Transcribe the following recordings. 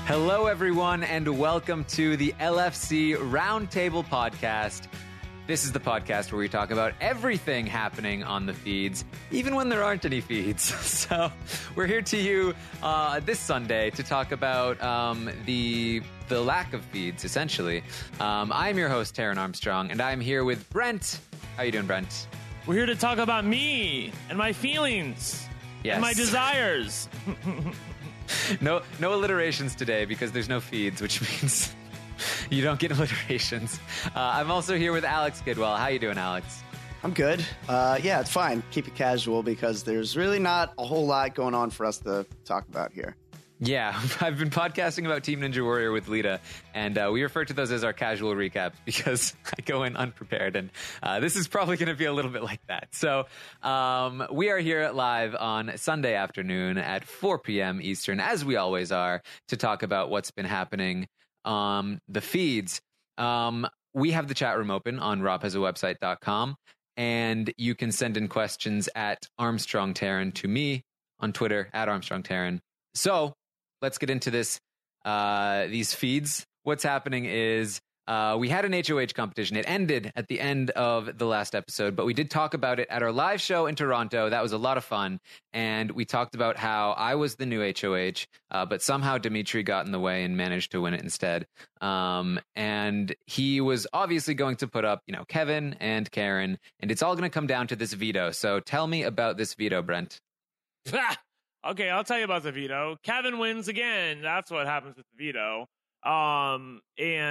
Hello, everyone, and welcome to the LFC Roundtable Podcast. This is the podcast where we talk about everything happening on the feeds, even when there aren't any feeds. So we're here to you this Sunday to talk about the lack of feeds, essentially. I'm your host, Taran Armstrong, and I'm here with Brent. How you doing, Brent? We're here to talk about me and my feelings and my desires. No alliterations today because there's no feeds, which means you don't get alliterations. I'm also here with Alex Kidwell. How you doing, Alex? I'm good. Yeah, it's fine. Keep it casual because there's really not a whole lot going on for us to talk about here. Yeah, I've been podcasting about Team Ninja Warrior with Lita, and we refer to those as our casual recaps because I go in unprepared, and this is probably going to be a little bit like that. So we are here live on Sunday afternoon at 4 p.m. Eastern, as we always are, to talk about what's been happening on the feeds. We have the chat room open on robhasawebsite.com, and you can send in questions at Armstrong Taran to me on Twitter, at Armstrong Taran. So let's get into this. These feeds. What's happening is we had an HOH competition. It ended at the end of the last episode, but we did talk about it at our live show in Toronto. That was a lot of fun. And we talked about how I was the new HOH, but somehow Dimitri got in the way and managed to win it instead. And he was obviously going to put up, Kevin and Karen, and it's all going to come down to this veto. So tell me about this veto, Brent. Okay, I'll tell you about the veto. Kevin wins again. That's what happens with the veto. Apparently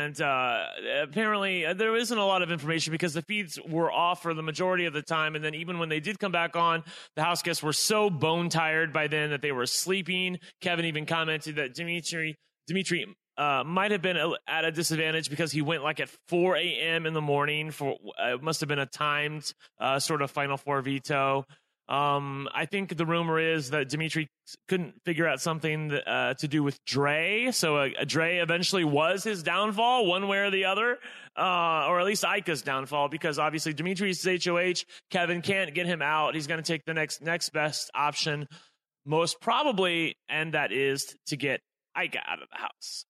there isn't a lot of information because the feeds were off for the majority of the time. And then even when they did come back on, the house guests were so bone tired by then that they were sleeping. Kevin even commented that Dimitri might have been at a disadvantage because he went like at 4 a.m. in the morning for, it must have been a timed, sort of Final Four veto. I think the rumor is that Dimitri couldn't figure out something to do with Dre. So Dre eventually was his downfall one way or the other, or at least Ika's downfall, because obviously Dimitri's HOH. Kevin can't get him out. He's going to take the next best option, most probably, and that is to get Ika out of the house.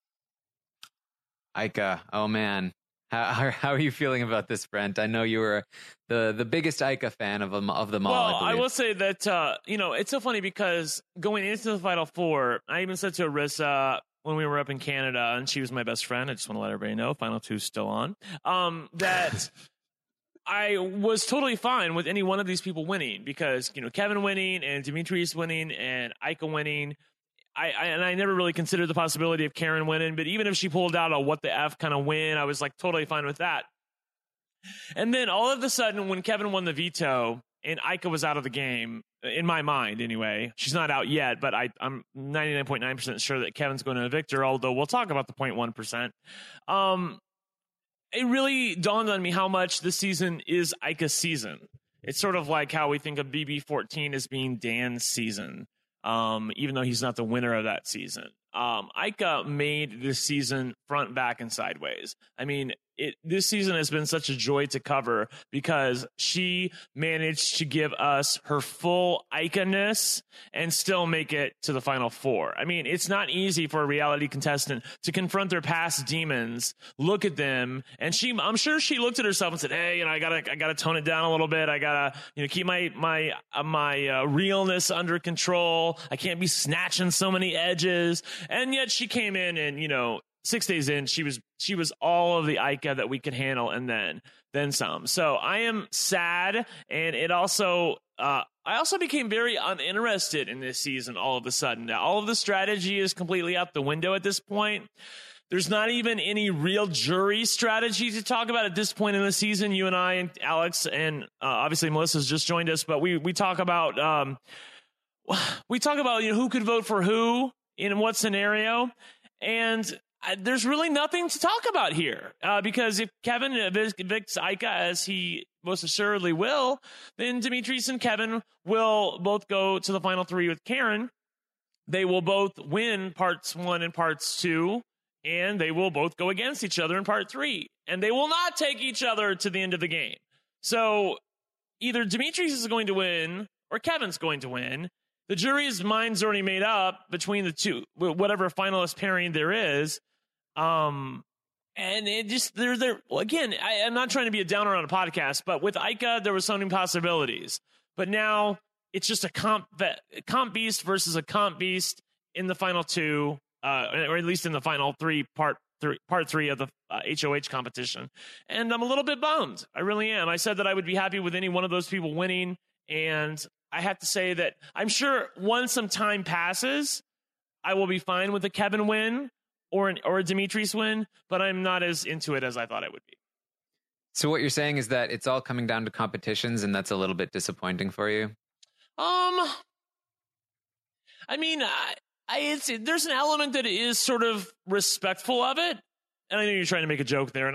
Ika, oh man. How are you feeling about this, Brent? I know you were the biggest Ika fan of them all. Well, I will say that it's so funny because going into the Final Four, I even said to Arissa when we were up in Canada, and she was my best friend. I just want to let everybody know, Final Two's still on. That I was totally fine with any one of these people winning because Kevin winning and Dimitri's winning and Ika winning. I never really considered the possibility of Karen winning, but even if she pulled out a what the F kind of win, I was like totally fine with that. And then all of a sudden, when Kevin won the veto and Ika was out of the game, in my mind anyway, she's not out yet, but I'm 99.9% sure that Kevin's going to evict her, although we'll talk about the 0.1%. It really dawned on me how much this season is Ika's season. It's sort of like how we think of BB14 as being Dan's season. Even though he's not the winner of that season. Ika made this season front, back, and sideways. I mean, this season has been such a joy to cover because she managed to give us her full Ika-ness and still make it to the Final Four. I mean, it's not easy for a reality contestant to confront their past demons, look at them, and I'm sure she looked at herself and said, "Hey, I gotta tone it down a little bit. I gotta, keep my realness under control. I can't be snatching so many edges." And yet she came in and 6 days in, she was all of the Ika that we could handle, and then some. So I am sad, and it also I also became very uninterested in this season all of a sudden. Now, all of the strategy is completely out the window at this point. There's not even any real jury strategy to talk about at this point in the season. You and I and Alex and obviously Melissa's just joined us, but we talk about who could vote for who in what scenario, and there's really nothing to talk about here because if Kevin evicts Ika, as he most assuredly will, then Dimitris and Kevin will both go to the final three with Karen. They will both win parts 1 and parts 2, and they will both go against each other in part 3, and they will not take each other to the end of the game. So either Dimitris is going to win or Kevin's going to win. the jury's mind's already made up between the two, whatever finalist pairing there is. And it just, well, again, I'm not trying to be a downer on a podcast, but with Ika, there was so many possibilities. But now it's just a comp beast versus a comp beast in the final two, or at least in the final part three of the HOH competition. And I'm a little bit bummed. I really am. I said that I would be happy with any one of those people winning. And I have to say that I'm sure once some time passes, I will be fine with a Kevin win or a Demetrius win, but I'm not as into it as I thought I would be. So what you're saying is that it's all coming down to competitions, and that's a little bit disappointing for you? I mean, there's an element that is sort of respectful of it. And I know you're trying to make a joke there, and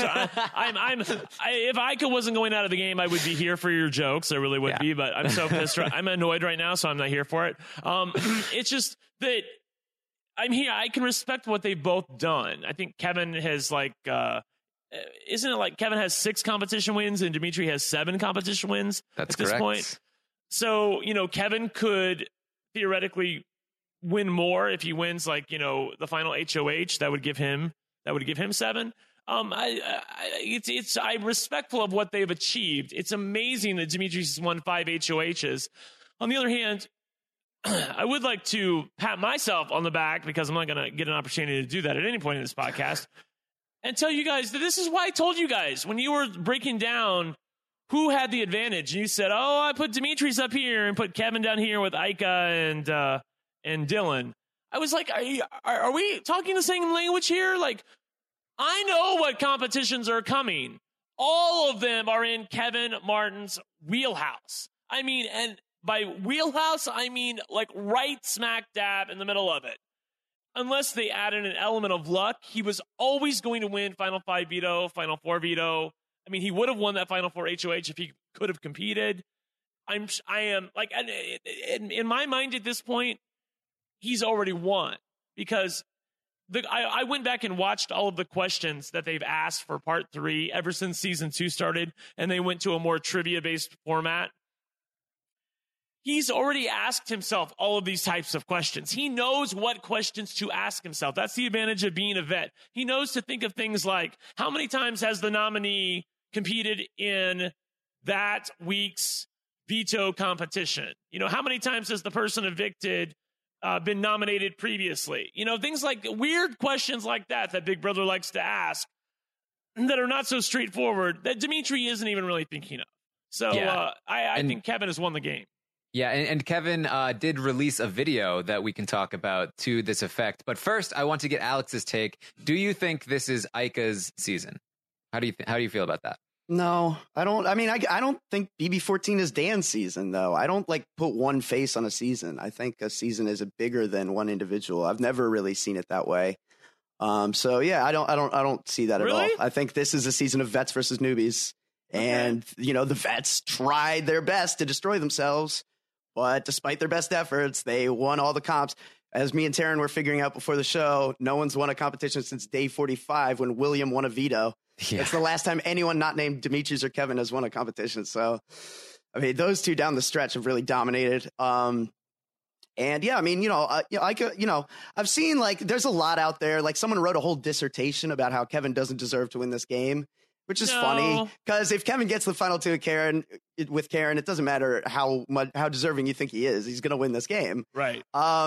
if Ika wasn't going out of the game, I would be here for your jokes. I really would be, but I'm so pissed. I'm annoyed right now, so I'm not here for it. It's just that I'm here. I can respect what they've both done. I think Kevin has isn't it like Kevin has 6 competition wins and Dimitri has 7 competition wins at this point? So, Kevin could theoretically win more if he wins the final HOH. That would give him 7. I'm respectful of what they've achieved. It's amazing that Demetrius has won 5 HOHs. On the other hand, I would like to pat myself on the back, because I'm not going to get an opportunity to do that at any point in this podcast, and tell you guys that this is why I told you guys when you were breaking down who had the advantage. And you said, I put Demetrius up here and put Kevin down here with Ika and Dylan. I was like, are we talking the same language here? Like, I know what competitions are coming. All of them are in Kevin Martin's wheelhouse. I mean, and by wheelhouse, I mean like right smack dab in the middle of it. Unless they added an element of luck, he was always going to win Final 5 veto, Final 4 veto. I mean, he would have won that Final 4 HOH if he could have competed. I am like, in my mind at this point, he's already won, because I went back and watched all of the questions that they've asked for part 3 ever since season 2 started, and they went to a more trivia-based format. He's already asked himself all of these types of questions. He knows what questions to ask himself. That's the advantage of being a vet. He knows to think of things like, how many times has the nominee competed in that week's veto competition? How many times has the person evicted been nominated previously? Things like weird questions like that Big Brother likes to ask, that are not so straightforward, that Dimitri isn't even really thinking of. So I think Kevin has won the game. Yeah, and Kevin did release a video that we can talk about to this effect. But first, I want to get Alex's take. Do you think this is Ika's season? How do you feel about that? No, I don't. I mean, I don't think BB14 is Dan's season, though. I don't put one face on a season. I think a season is bigger than one individual. I've never really seen it that way. So yeah, I don't see that at all. I think this is a season of vets versus newbies, and the vets tried their best to destroy themselves, but despite their best efforts, they won all the comps. As me and Taryn were figuring out before the show, no one's won a competition since day 45 when William won a veto. Yeah. It's the last time anyone not named Demetrius or Kevin has won a competition. So, I mean, those two down the stretch have really dominated. And yeah, I mean, I've seen there's a lot out there. Like someone wrote a whole dissertation about how Kevin doesn't deserve to win this game, which is funny, because if Kevin gets the final 2 with Karen, it doesn't matter how deserving you think he is. He's going to win this game. Right.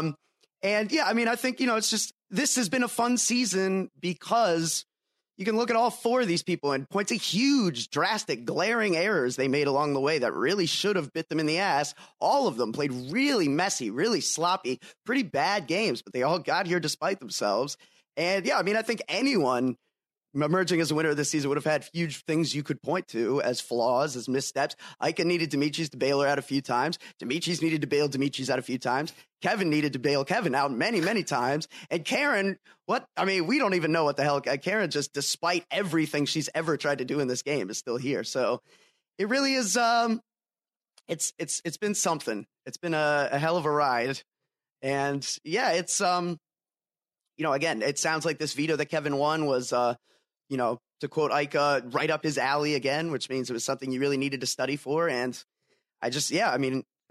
And yeah, I mean, I think, it's just, this has been a fun season because you can look at all 4 of these people and point to huge, drastic, glaring errors they made along the way that really should have bit them in the ass. All of them played really messy, really sloppy, pretty bad games, but they all got here despite themselves. And yeah, I mean, I think anyone emerging as a winner of this season would have had huge things you could point to as flaws, as missteps. Ika needed Demetrius to bail her out a few times. Demetrius needed to bail Demetrius out a few times. Kevin needed to bail Kevin out many, many times. And Karen, we don't even know what the hell. Karen, just despite everything she's ever tried to do in this game, is still here. So it really is, it's been something. It's been a hell of a ride. And yeah, it's, again, it sounds like this veto that Kevin won was, to quote Ika, right up his alley again, which means it was something you really needed to study for. And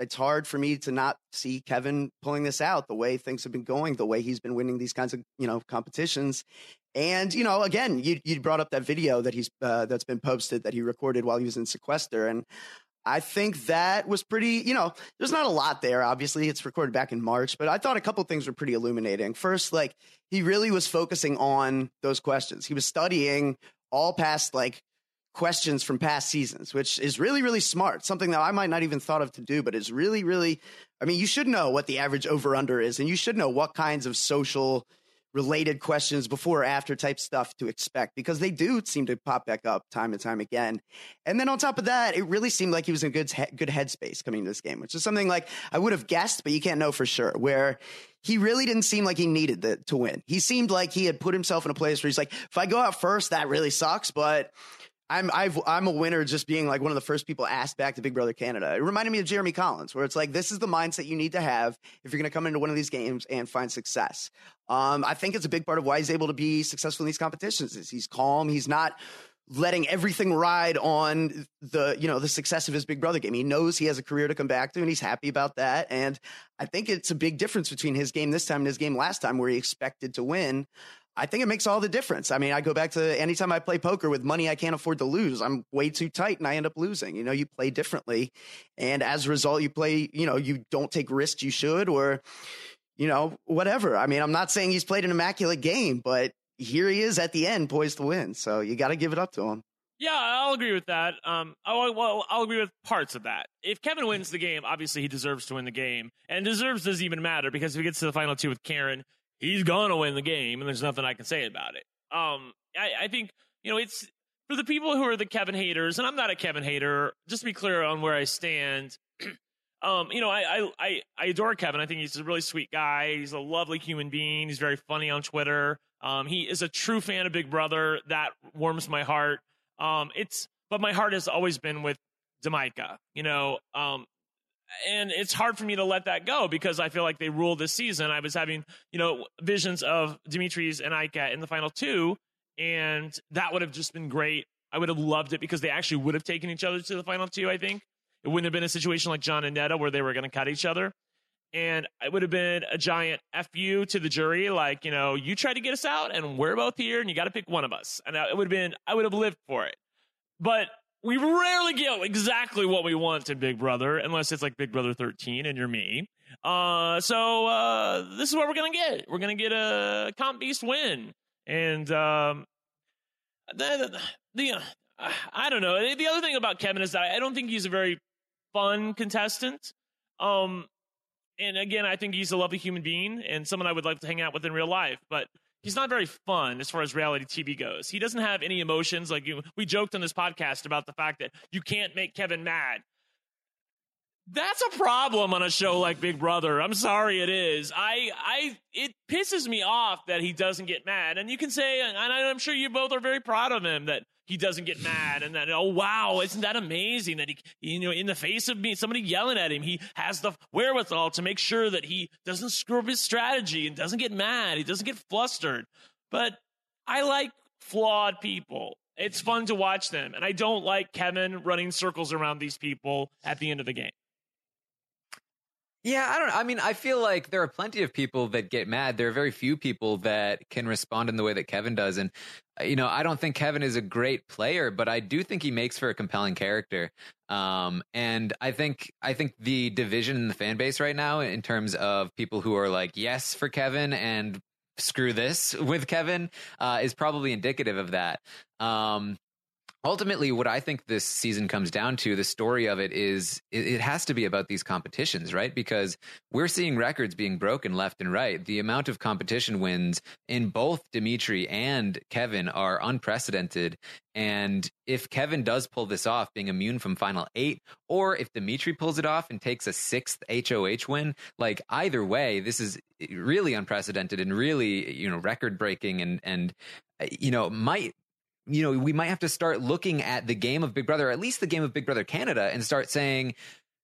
it's hard for me to not see Kevin pulling this out the way things have been going, the way he's been winning these kinds of, competitions. And, again, you brought up that video that that's been posted that he recorded while he was in sequester. And I think that was pretty, there's not a lot there. Obviously, it's recorded back in March, but I thought a couple things were pretty illuminating. First, he really was focusing on those questions. He was studying all past, questions from past seasons, which is really, really smart. Something that I might not even thought of to do, but is really, really, you should know what the average over-under is, and you should know what kinds of social related questions before or after type stuff to expect, because they do seem to pop back up time and time again. And then on top of that, it really seemed like he was in good headspace coming to this game, which is something I would have guessed, but you can't know for sure, where he really didn't seem like he needed to win. He seemed like he had put himself in a place where he's like, if I go out first, that really sucks, but I'm a winner just being one of the first people asked back to Big Brother Canada. It reminded me of Jeremy Collins, where it's this is the mindset you need to have if you're going to come into one of these games and find success. I think it's a big part of why he's able to be successful in these competitions is he's calm. He's not letting everything ride on the success of his Big Brother game. He knows he has a career to come back to, and he's happy about that. And I think it's a big difference between his game this time and his game last time, where he expected to win. I think it makes all the difference. I go back to anytime I play poker with money I can't afford to lose, I'm way too tight and I end up losing. You play differently. And as a result, you play, you don't take risks you should, or, whatever. I'm not saying he's played an immaculate game, but here he is at the end poised to win. So you got to give it up to him. Yeah, I'll agree with that. I'll agree with parts of that. If Kevin wins the game, obviously he deserves to win the game. And deserves doesn't even matter, because if he gets to the final two with Karen, he's going to win the game, and there's nothing I can say about it. I think, it's for the people who are the Kevin haters, and I'm not a Kevin hater, just to be clear on where I stand. I adore Kevin. I think he's a really sweet guy. He's a lovely human being. He's very funny on Twitter. He is a true fan of Big Brother. That warms my heart. But my heart has always been with Jamaica, and it's hard for me to let that go, because I feel like they ruled this season. I was having, visions of Dimitris and Ika in the final two, and that would have just been great. I would have loved it, because they actually would have taken each other to the final two, I think. It wouldn't have been a situation like John and Netta where they were going to cut each other. And it would have been a giant FU to the jury, you tried to get us out, and we're both here, and you got to pick one of us. And I would have lived for it. But we rarely get exactly what we want in Big Brother, unless it's like Big Brother 13 and you're me. So this is what we're going to get. We're going to get a Comp Beast win. And I don't know. The other thing about Kevin is that I don't think he's a very fun contestant. And again, I think he's a lovely human being and someone I would like to hang out with in real life. But he's not very fun as far as reality TV goes. He doesn't have any emotions. We joked on this podcast about the fact that you can't make Kevin mad. That's a problem on a show like Big Brother. I'm sorry, it is. It pisses me off that he doesn't get mad. And you can say, and I'm sure you both are very proud of him, that he doesn't get mad, and that, oh wow, isn't that amazing that he in the face of somebody yelling at him, he has the wherewithal to make sure that he doesn't screw up his strategy and doesn't get mad, he doesn't get flustered. But I like flawed people. It's fun to watch them, and I don't like Kevin running circles around these people at the end of the game. Yeah, I don't know. I feel like there are plenty of people that get mad. There are very few people that can respond in the way that Kevin does. And, I don't think Kevin is a great player, but I do think he makes for a compelling character. And I think the division in the fan base right now, in terms of people who are like, yes, for Kevin and screw this with Kevin, is probably indicative of that. Ultimately, what I think this season comes down to, the story of it is, it has to be about these competitions, right? Because we're seeing records being broken left and right. The amount of competition wins in both Dimitri and Kevin are unprecedented. And if Kevin does pull this off, being immune from Final 8, or if Dimitri pulls it off and takes a 6th HOH win, either way, this is really unprecedented and really, record breaking and might... we might have to start looking at the game of Big Brother, or at least the game of Big Brother Canada, and start saying,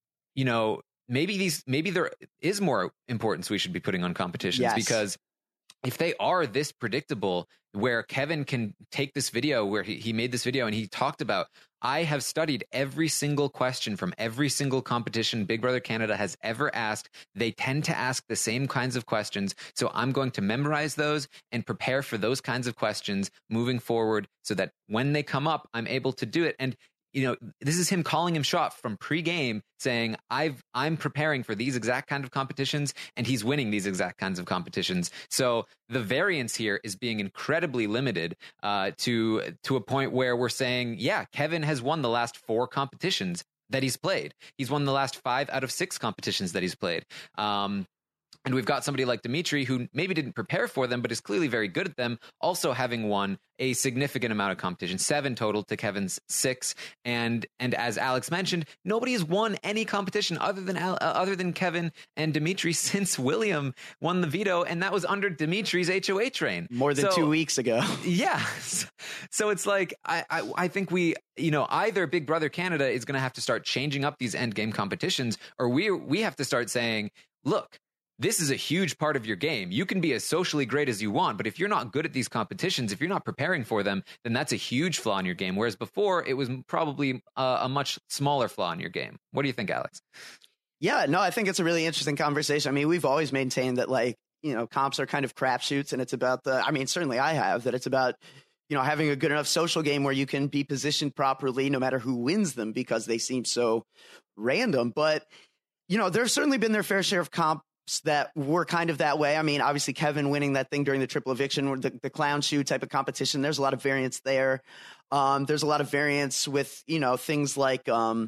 maybe there is more importance we should be putting on competitions. Yes. Because if they are this predictable, where Kevin can take this video where he made this video and he talked about, I have studied every single question from every single competition Big Brother Canada has ever asked. They tend to ask the same kinds of questions. So I'm going to memorize those and prepare for those kinds of questions moving forward so that when they come up, I'm able to do it. And this is him calling him shot from pre-game, saying, I'm preparing for these exact kind of competitions, and he's winning these exact kinds of competitions. So the variance here is being incredibly limited to a point where we're saying, yeah, Kevin has won the last 4 competitions that he's played. He's won the last 5 out of 6 competitions that he's played. And we've got somebody like Dimitri who maybe didn't prepare for them, but is clearly very good at them, also having won a significant amount of competition, 7 total to Kevin's 6. And as Alex mentioned, nobody has won any competition other than Kevin and Dimitri since William won the veto, and that was under Dimitri's HOH reign. More than 2 weeks ago. Yeah. So it's like, I think we, either Big Brother Canada is going to have to start changing up these end game competitions, or we have to start saying, look, this is a huge part of your game. You can be as socially great as you want, but if you're not good at these competitions, if you're not preparing for them, then that's a huge flaw in your game. Whereas before, it was probably a much smaller flaw in your game. What do you think, Alex? Yeah, no, I think it's a really interesting conversation. I mean, we've always maintained that, comps are kind of crapshoots, and it's about certainly I have, that it's about, having a good enough social game where you can be positioned properly no matter who wins them, because they seem so random. But, there's certainly been their fair share of comps that were kind of that way. I mean, obviously Kevin winning that thing during the triple eviction, the clown shoe type of competition, there's a lot of variance there. There's a lot of variance with, things like,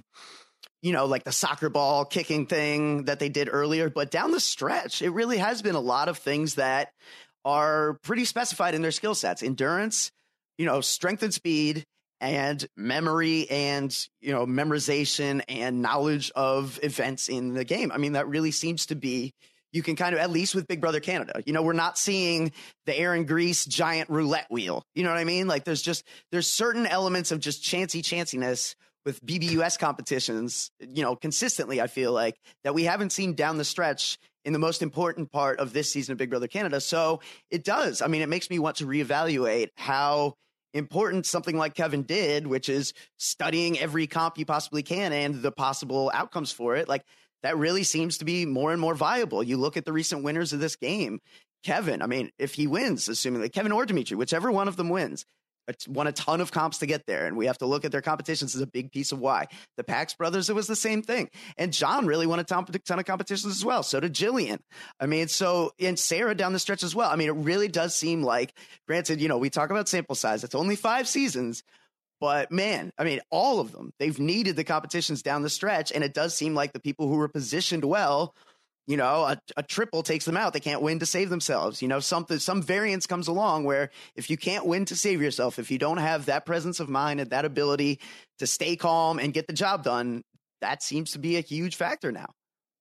like the soccer ball kicking thing that they did earlier. But down the stretch, it really has been a lot of things that are pretty specified in their skill sets: endurance, strength and speed, and memory, and, memorization and knowledge of events in the game. I mean, that really seems to be, you can kind of, at least with Big Brother Canada, we're not seeing the Aaron Grease giant roulette wheel. You know what I mean? Like there's certain elements of just chanciness with BBUS competitions, consistently, I feel like, that we haven't seen down the stretch in the most important part of this season of Big Brother Canada. So it does. I mean, it makes me want to reevaluate how important something like Kevin did, which is studying every comp you possibly can and the possible outcomes for it. Like, that really seems to be more and more viable. You look at the recent winners of this game, Kevin, I mean, if he wins, assuming that Kevin or Dimitri, whichever one of them wins, it's won a ton of comps to get there. And we have to look at their competitions as a big piece of why. The Pax brothers, it was the same thing. And John really won a ton of competitions as well. So did Jillian. I mean, and Sarah down the stretch as well. I mean, it really does seem like, granted, we talk about sample size. It's only 5 seasons. But man, I mean, all of them, they've needed the competitions down the stretch. And it does seem like the people who were positioned well, a triple takes them out. They can't win to save themselves. Some variance comes along where if you can't win to save yourself, if you don't have that presence of mind and that ability to stay calm and get the job done, that seems to be a huge factor now.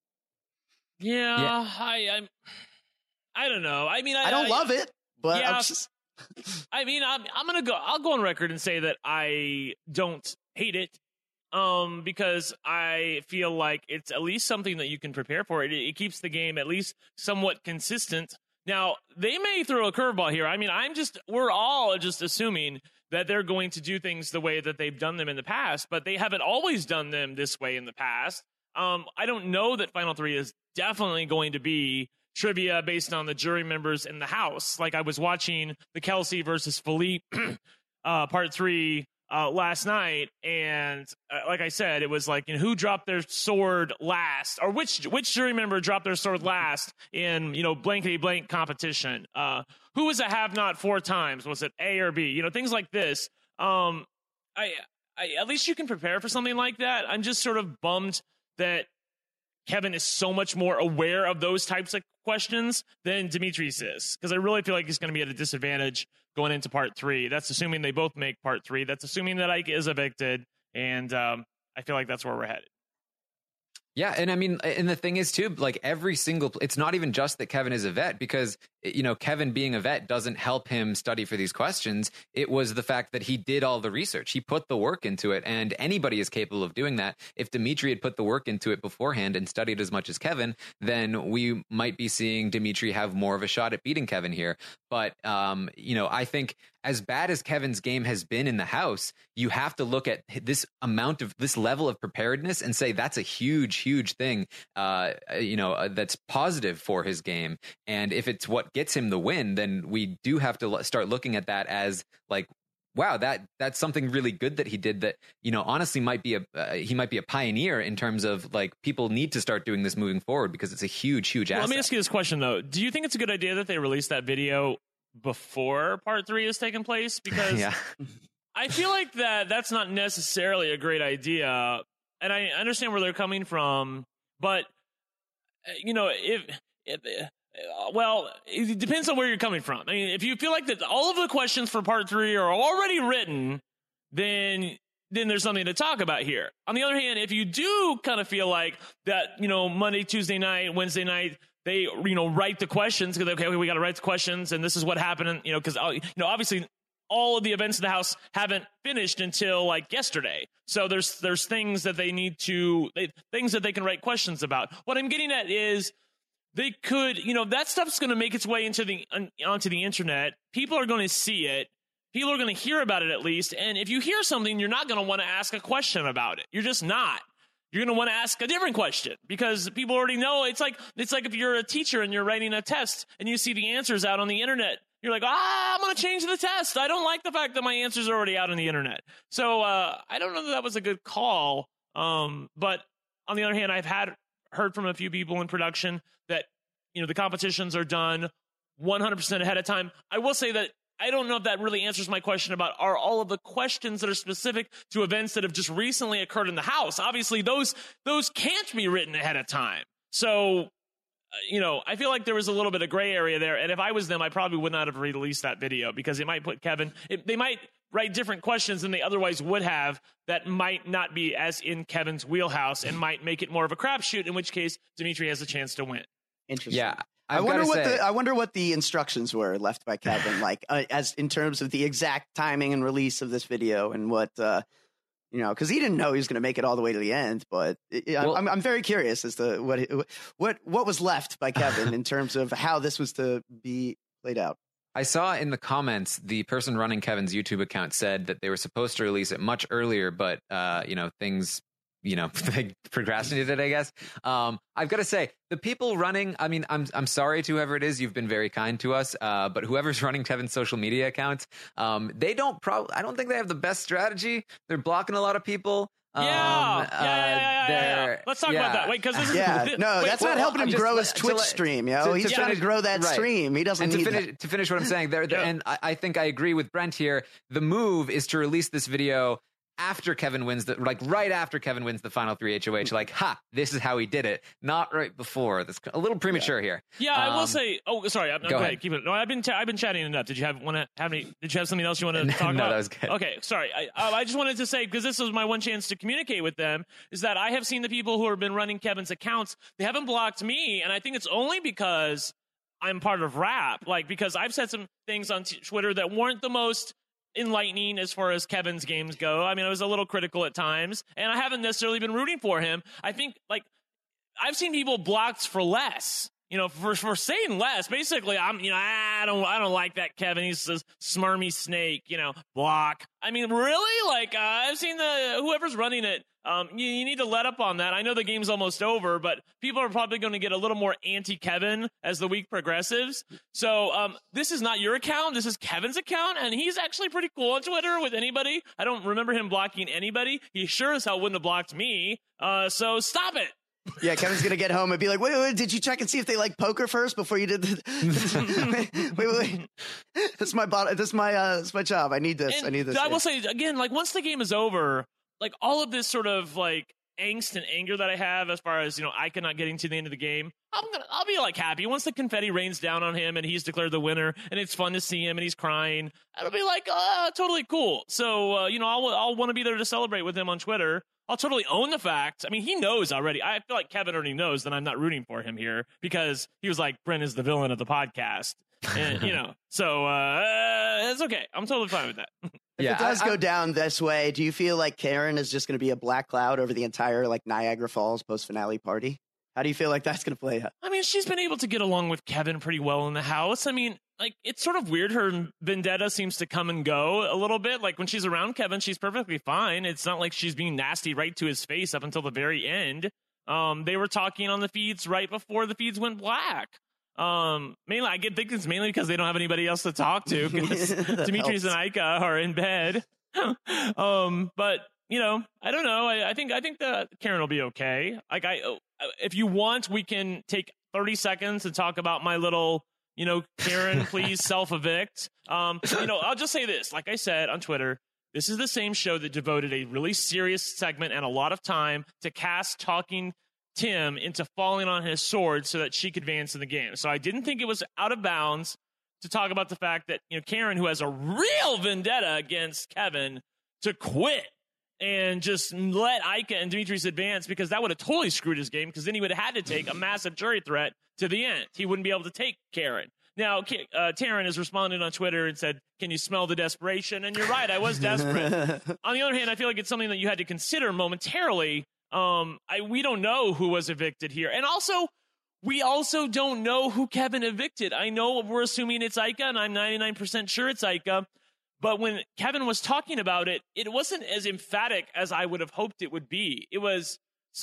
Yeah. I don't know. I mean, I don't love it, but yeah, I mean, I'll go on record and say that I don't hate it. Because I feel like it's at least something that you can prepare for. It keeps the game at least somewhat consistent. Now, they may throw a curveball here. I mean, we're all just assuming that they're going to do things the way that they've done them in the past, but they haven't always done them this way in the past. I don't know that Final 3 is definitely going to be trivia based on the jury members in the house. Like, I was watching the Kelsey versus Philippe part 3 last night, and like I said, it was like, who dropped their sword last, or which jury member dropped their sword last in blankety blank competition. Who was a have not 4 times? Was it A or B? Things like this. I at least you can prepare for something like that. I'm just sort of bummed that Kevin is so much more aware of those types of questions than Dimitri's is, because I really feel like he's going to be at a disadvantage going into part 3. That's assuming they both make part 3. That's assuming that Ike is evicted, and I feel like that's where we're headed. Yeah, and I mean, and the thing is too, like it's not even just that Kevin is a vet, because Kevin being a vet doesn't help him study for these questions. It was the fact that he did all the research. He put the work into it, and anybody is capable of doing that. If Dimitri had put the work into it beforehand and studied as much as Kevin, then we might be seeing Dimitri have more of a shot at beating Kevin here. But, I think as bad as Kevin's game has been in the house, you have to look at this level of preparedness and say that's a huge, huge thing, that's positive for his game. And if it's what gets him the win, then we do have to start looking at that as like, wow, that's something really good that he did that, honestly he might be a pioneer in terms of like people need to start doing this moving forward because it's a huge, huge asset. Let me ask you this question though. Do you think it's a good idea that they released that video before part 3 has taken place? Because yeah. I feel like that's not necessarily a great idea. And I understand where they're coming from, but well, it depends on where you're coming from. I mean, if you feel like that all of the questions for part 3 are already written, then there's something to talk about here. On the other hand, if you do kind of feel like that, Monday, Tuesday night, Wednesday night, they, write the questions because, okay, we got to write the questions and this is what happened. Because, obviously all of the events in the house haven't finished until like yesterday. So there's things that they need things that they can write questions about. What I'm getting at is, they could, that stuff's going to make its way onto the internet. People are going to see it. People are going to hear about it at least. And if you hear something, you're not going to want to ask a question about it. You're just not. You're going to want to ask a different question because people already know. It's like if you're a teacher and you're writing a test and you see the answers out on the internet. You're like, I'm going to change the test. I don't like the fact that my answers are already out on the internet. So I don't know that was a good call. But on the other hand, I've heard from a few people in production that, the competitions are done 100% ahead of time. I will say that I don't know if that really answers my question about are all of the questions that are specific to events that have just recently occurred in the house. Obviously, those can't be written ahead of time. So, I feel like there was a little bit of gray area there. And if I was them, I probably would not have released that video because it might put Kevin, they might write different questions than they otherwise would have that might not be as in Kevin's wheelhouse and might make it more of a crapshoot, in which case Dimitri has a chance to win. Interesting. Yeah. I wonder what the instructions were left by Kevin, like as in terms of the exact timing and release of this video and what, because he didn't know he was going to make it all the way to the end. But I'm very curious as to what was left by Kevin in terms of how this was to be played out. I saw in the comments the person running Kevin's YouTube account said that they were supposed to release it much earlier, but things. They procrastinated, I guess. I've got to say, the people running, I mean, I'm sorry to whoever it is. You've been very kind to us. But whoever's running Kevin's social media accounts, I don't think they have the best strategy. They're blocking a lot of people. Yeah. Let's talk about that. Wait, because this is that's not helping him grow his Twitch stream. He's trying to grow that stream. He doesn't need to finish what I'm saying. And I think I agree with Brent here. The move is to release this video after Kevin wins right after Kevin wins the final 3 HOH, this is how he did it, not right before. That's a little premature here. Yeah, I will say. Oh, sorry. Go ahead. Keep it. No, I've been chatting enough. Did you have something else you want to talk about? No, that was good. Okay, sorry. I just wanted to say, because this was my one chance to communicate with them, is that I have seen the people who have been running Kevin's accounts. They haven't blocked me, and I think it's only because I'm part of Rap. Because I've said some things on Twitter that weren't the most enlightening as far as Kevin's games go. I mean, I was a little critical at times, and I haven't necessarily been rooting for him. I think, I've seen people blocked for less. For saying less. Basically, I don't like that Kevin. He's a smarmy snake. Block. I mean, really? I've seen whoever's running it. You need to let up on that. I know the game's almost over, but people are probably going to get a little more anti-Kevin as the week progresses. So this is not your account. This is Kevin's account, and he's actually pretty cool on Twitter with anybody. I don't remember him blocking anybody. He sure as hell wouldn't have blocked me. So stop it. Yeah, Kevin's gonna get home and be like, wait, did you check and see if they like poker first before you did wait. That's my job. I need this. I will say again, once the game is over, all of this sort of angst and anger that I have as far as, Ica not getting to the end of the game, I'll be happy once the confetti rains down on him and he's declared the winner and it's fun to see him and he's crying. It'll be totally cool. So, I'll want to be there to celebrate with him on Twitter. I'll totally own the fact. I mean, he knows already. I feel like Kevin already knows that I'm not rooting for him here because he was like, Brent is the villain of the podcast. And, so it's okay. I'm totally fine with that. If it does go down this way, do you feel like Karen is just going to be a black cloud over the entire Niagara Falls post-finale party? How do you feel like that's going to play out? I mean, she's been able to get along with Kevin pretty well in the house. I mean, it's sort of weird. Her vendetta seems to come and go a little bit. Like when she's around Kevin, she's perfectly fine. It's not like she's being nasty right to his face up until the very end. They were talking on the feeds right before the feeds went black. Mainly, I think it's mainly because they don't have anybody else to talk to because Demetrius and Ika are in bed. But I don't know. I think that Karen will be okay. If you want, we can take 30 seconds to talk about my little, Karen, please self-evict. I'll just say this. Like I said on Twitter, this is the same show that devoted a really serious segment and a lot of time to Cass talking Tim into falling on his sword so that she could advance in the game. So I didn't think it was out of bounds to talk about the fact that, Karen, who has a real vendetta against Kevin, to quit and just let Ika and Demetrius advance, because that would have totally screwed his game, because then he would have had to take a massive jury threat to the end. He wouldn't be able to take Karen. Now, Taryn has responded on Twitter and said, can you smell the desperation? And you're right, I was desperate. On the other hand, I feel like it's something that you had to consider momentarily. We don't know who was evicted here. And also, we also don't know who Kevin evicted. I know we're assuming it's Ika, and I'm 99% sure it's Ika. But when Kevin was talking about it, it wasn't as emphatic as I would have hoped it would be. It was,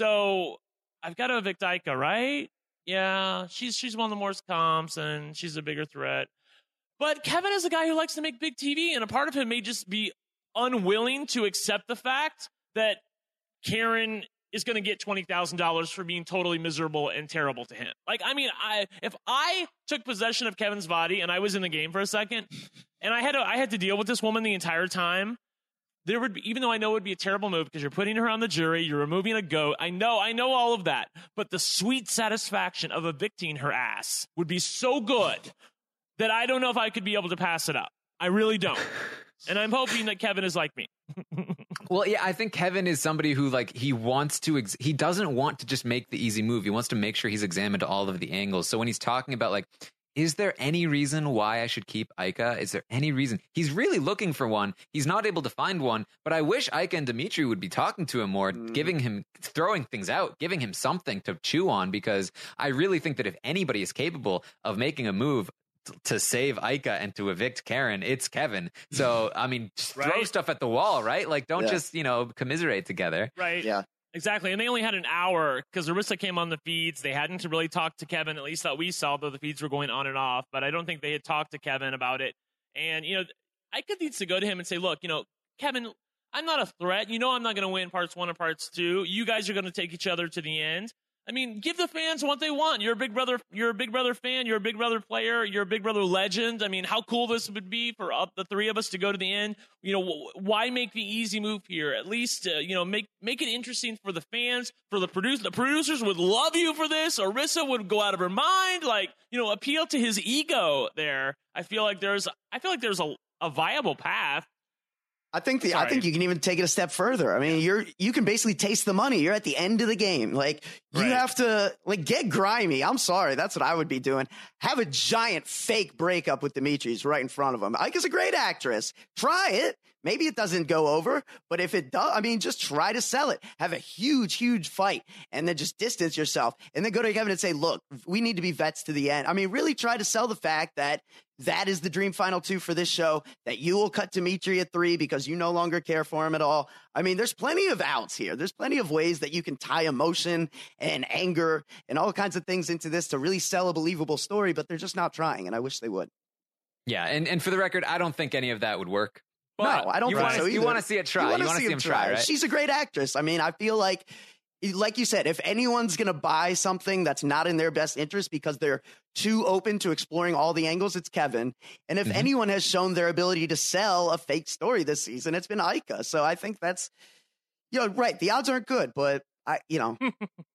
so I've got to evict Ika, right? Yeah, she's one of the more comps, and she's a bigger threat. But Kevin is a guy who likes to make big TV, and a part of him may just be unwilling to accept the fact that Karen is going to get $20,000 for being totally miserable and terrible to him. If I took possession of Kevin's body and I was in the game for a second, and I had to deal with this woman the entire time, there would be, even though I know it would be a terrible move because you're putting her on the jury, you're removing a goat. I know all of that, but the sweet satisfaction of evicting her ass would be so good that I don't know if I could be able to pass it up. I really don't. And I'm hoping that Kevin is like me. Well, yeah, I think Kevin is somebody who, he wants to, he doesn't want to just make the easy move. He wants to make sure he's examined all of the angles. So when he's talking about, is there any reason why I should keep Ika? Is there any reason? He's really looking for one. He's not able to find one, but I wish Ika and Dimitri would be talking to him more, throwing things out, giving him something to chew on, because I really think that if anybody is capable of making a move to save Ika and to evict Karen, it's Kevin. So, just throw stuff at the wall, right? Don't just, commiserate together. Right. Yeah. Exactly. And they only had an hour because Arissa came on the feeds. They hadn't really talked to Kevin, at least that we saw, though the feeds were going on and off. But I don't think they had talked to Kevin about it. And, Ika needs to go to him and say, look, Kevin, I'm not a threat. I'm not going to win parts 1 and parts 2. You guys are going to take each other to the end. Give the fans what they want. You're a Big Brother fan. You're a Big Brother player. You're a Big Brother legend. How cool this would be for the 3 of us to go to the end. Why make the easy move here? At least, make it interesting for the fans, for the producers. The producers would love you for this. Arissa would go out of her mind. Appeal to his ego there. I feel like there's a viable path. I think you can even take it a step further. You can basically taste the money. You're at the end of the game. You have to get grimy. I'm sorry. That's what I would be doing. Have a giant fake breakup with Demetrius right in front of him. Ika's a great actress. Try it. Maybe it doesn't go over, but if it does, just try to sell it. Have a huge, huge fight and then just distance yourself and then go to Kevin and say, look, we need to be vets to the end. Really try to sell the fact that is the dream final 2 for this show, that you will cut Dimitri at 3 because you no longer care for him at all. There's plenty of outs here. There's plenty of ways that you can tie emotion and anger and all kinds of things into this to really sell a believable story, but they're just not trying, and I wish they would. Yeah, and for the record, I don't think any of that would work. But no, I don't think so either. You want to see it try. You want to see him try, right? She's a great actress. I feel like you said, if anyone's going to buy something that's not in their best interest because they're too open to exploring all the angles, it's Kevin. And if anyone has shown their ability to sell a fake story this season, it's been Ika. So I think that's, right. The odds aren't good, but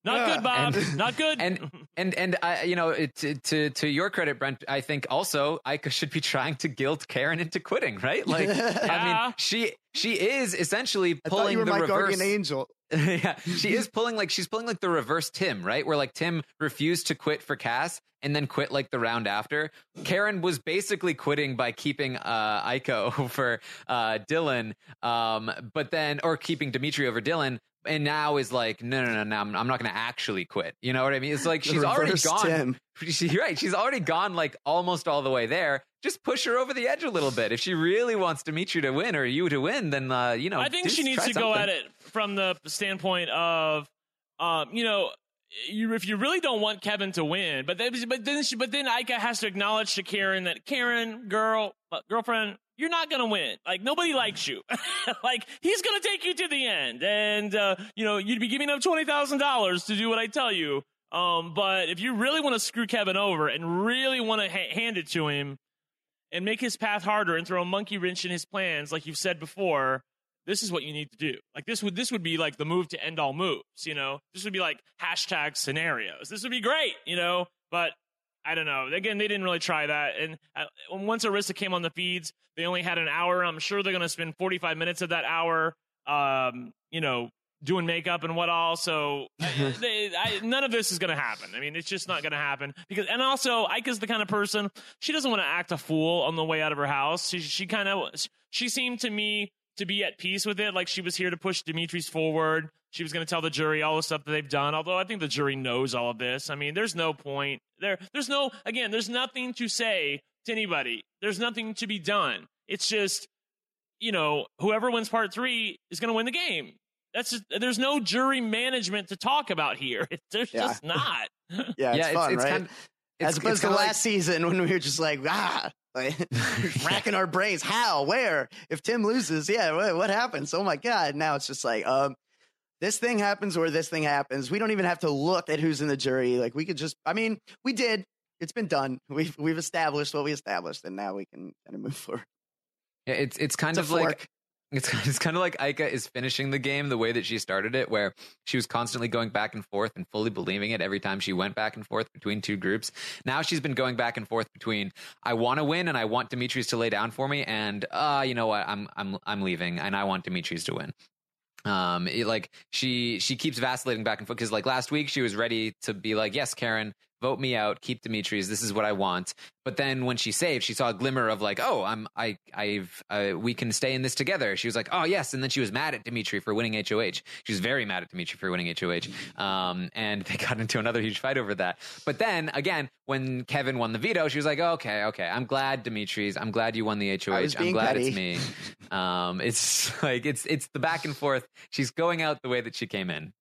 Not good, Bob. Not good. And you know, to your credit, Brent, I think also Ika should be trying to guilt Karen into quitting, right? Like, I mean, she is essentially pulling you were the my reverse. guardian angel. Yeah, she's pulling like the reverse Tim, right? Where like Tim refused to quit for Cass and then quit like the round after. Karen was basically quitting by keeping Ika over Dylan, but then or keeping Dimitri over Dylan. And now is like, no, I'm not going to actually quit. You know what I mean? It's like she's already gone. Right. She's already gone like almost all the way there. Just push her over the edge a little bit. If she really wants Dimitri to win or you to win, then, you know. I think she needs to go at it from the standpoint of, you know, if you really don't want Kevin to win, but then Ika has to acknowledge to Karen that Karen, girlfriend, you're not going to win. Like, nobody likes you. Like, he's going to take you to the end. And, you know, you'd be giving up $20,000 to do what I tell you. But if you really want to screw Kevin over and really want to hand it to him and make his path harder and throw a monkey wrench in his plans, like you've said before, this is what you need to do. Like, this would be like the move to end all moves, you know? This would be like hashtag scenarios. This would be great, you know? But I don't know. Again, they didn't really try that. And once Arisa came on the feeds, they only had an hour. I'm sure they're going to spend 45 minutes of that hour, you know, doing makeup and what all. So none of this is going to happen. I mean, it's just not going to happen. And also, Ika's the kind of person, she doesn't want to act a fool on the way out of her house. She seemed to me to be at peace with it. Like, she was here to push Dimitri's forward. She was going to tell the jury all the stuff that they've done. Although I think the jury knows all of this. I mean, there's no point there's nothing to say to anybody. There's nothing to be done. It's just, you know, whoever wins part 3 is going to win the game. There's no jury management to talk about here. There's just not. Yeah, it's fun, right? Kind of, as opposed to last season when we were just like, racking our brains. How? Where? If Tim loses, what happens? Oh my God. Now it's just like, this thing happens or this thing happens. We don't even have to look at who's in the jury. Like, we could just, I mean, we did. It's been done. We've established what we established, and now we can kind of move forward. Yeah, it's kind of like it's kind of like Ika is finishing the game the way that she started it, where she was constantly going back and forth and fully believing it every time she went back and forth between two groups. Now she's been going back and forth between I want to win and I want Dimitri's to lay down for me, and you know what, I'm leaving and I want Dimitri's to win. Like she keeps vacillating back and forth because like last week she was ready to be like, yes, Karen, vote me out, keep Dimitri's, this is what I want. But then when she saved, she saw a glimmer of like, oh, we can stay in this together. She was like, oh yes, and then she was mad at Dimitri for winning HOH. She was very mad at Dimitri for winning HOH, and they got into another huge fight over that. But then again, when Kevin won the veto, she was like, okay, I'm glad Dimitri's, I'm glad you won the HOH, I'm glad petty. It's me. It's like it's the back and forth. She's going out the way that she came in.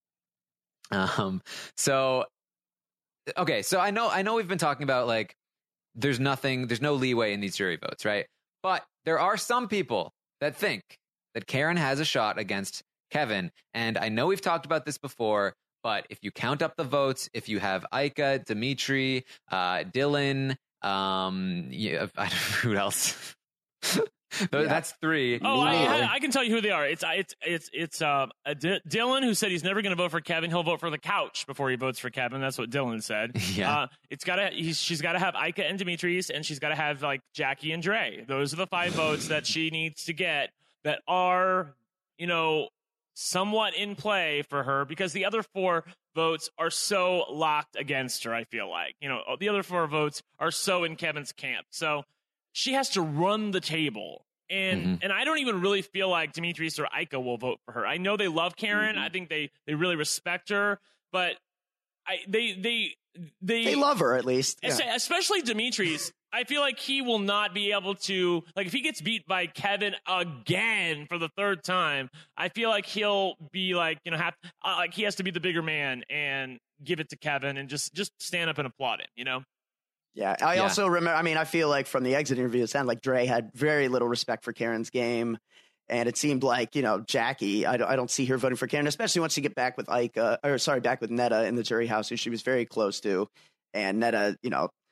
So I know we've been talking about like there's no leeway in these jury votes, right? But there are some people that think that Karen has a shot against Kevin, and I know we've talked about this before, but if you count up the votes, if you have Ika, Dimitri, Dylan, who else? That's 3. Oh, I can tell you who they are. It's Dylan, who said he's never going to vote for Kevin. He'll vote for the couch before he votes for Kevin. That's what Dylan said. Yeah. She's got to have Ika and Dimitri's, and she's got to have like Jackie and Dre. Those are the 5 votes that she needs to get that are, you know, somewhat in play for her, because the other 4 votes are so locked against her. I feel like, you know, the other 4 votes are so in Kevin's camp. So she has to run the table. And I don't even really feel like Dimitri's or Ika will vote for her. I know they love Karen. I think they really respect her, but they love her, at least. Yeah. Especially Dimitri's. I feel like he will not be able to, like, if he gets beat by Kevin again for the 3rd time, I feel like he'll be like, you know, like he has to be the bigger man and give it to Kevin and just stand up and applaud him, you know? Yeah, I also remember, I mean, I feel like from the exit interview, it sounded like Dre had very little respect for Karen's game. And it seemed like, you know, Jackie, I don't see her voting for Karen, especially once she get back with back with Netta in the jury house, who she was very close to. And Netta, you know,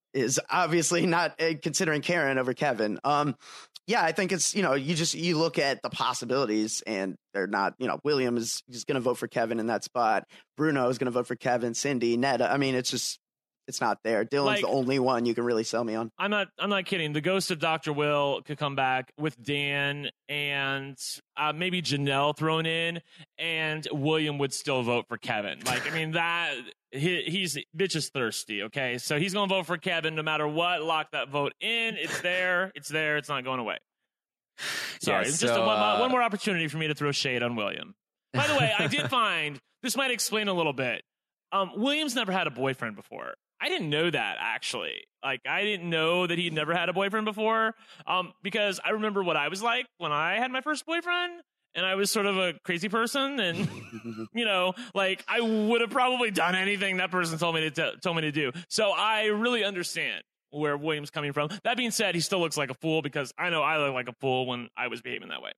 is obviously not considering Karen over Kevin. Yeah, I think it's, you look at the possibilities and they're not, William is just going to vote for Kevin in that spot. Bruno is going to vote for Kevin, Cindy, Netta. I mean, it's not there. Dylan's the only one you can really sell me on. I'm not kidding. The ghost of Dr. Will could come back with Dan and maybe Janelle thrown in, and William would still vote for Kevin. Like, I mean, he's bitch is thirsty. Okay. So he's going to vote for Kevin no matter what. Lock that vote in. It's there. It's there. It's not going away. Sorry. Yeah, it's just one more opportunity for me to throw shade on William. By the way, I did find, this might explain a little bit. William's never had a boyfriend before. I didn't know that, actually. Like, I didn't know that he'd never had a boyfriend before, because I remember what I was like when I had my first boyfriend, and I was sort of a crazy person, and, like, I would have probably done anything that person told me to do. So I really understand where William's coming from. That being said, he still looks like a fool, because I know I look like a fool when I was behaving that way.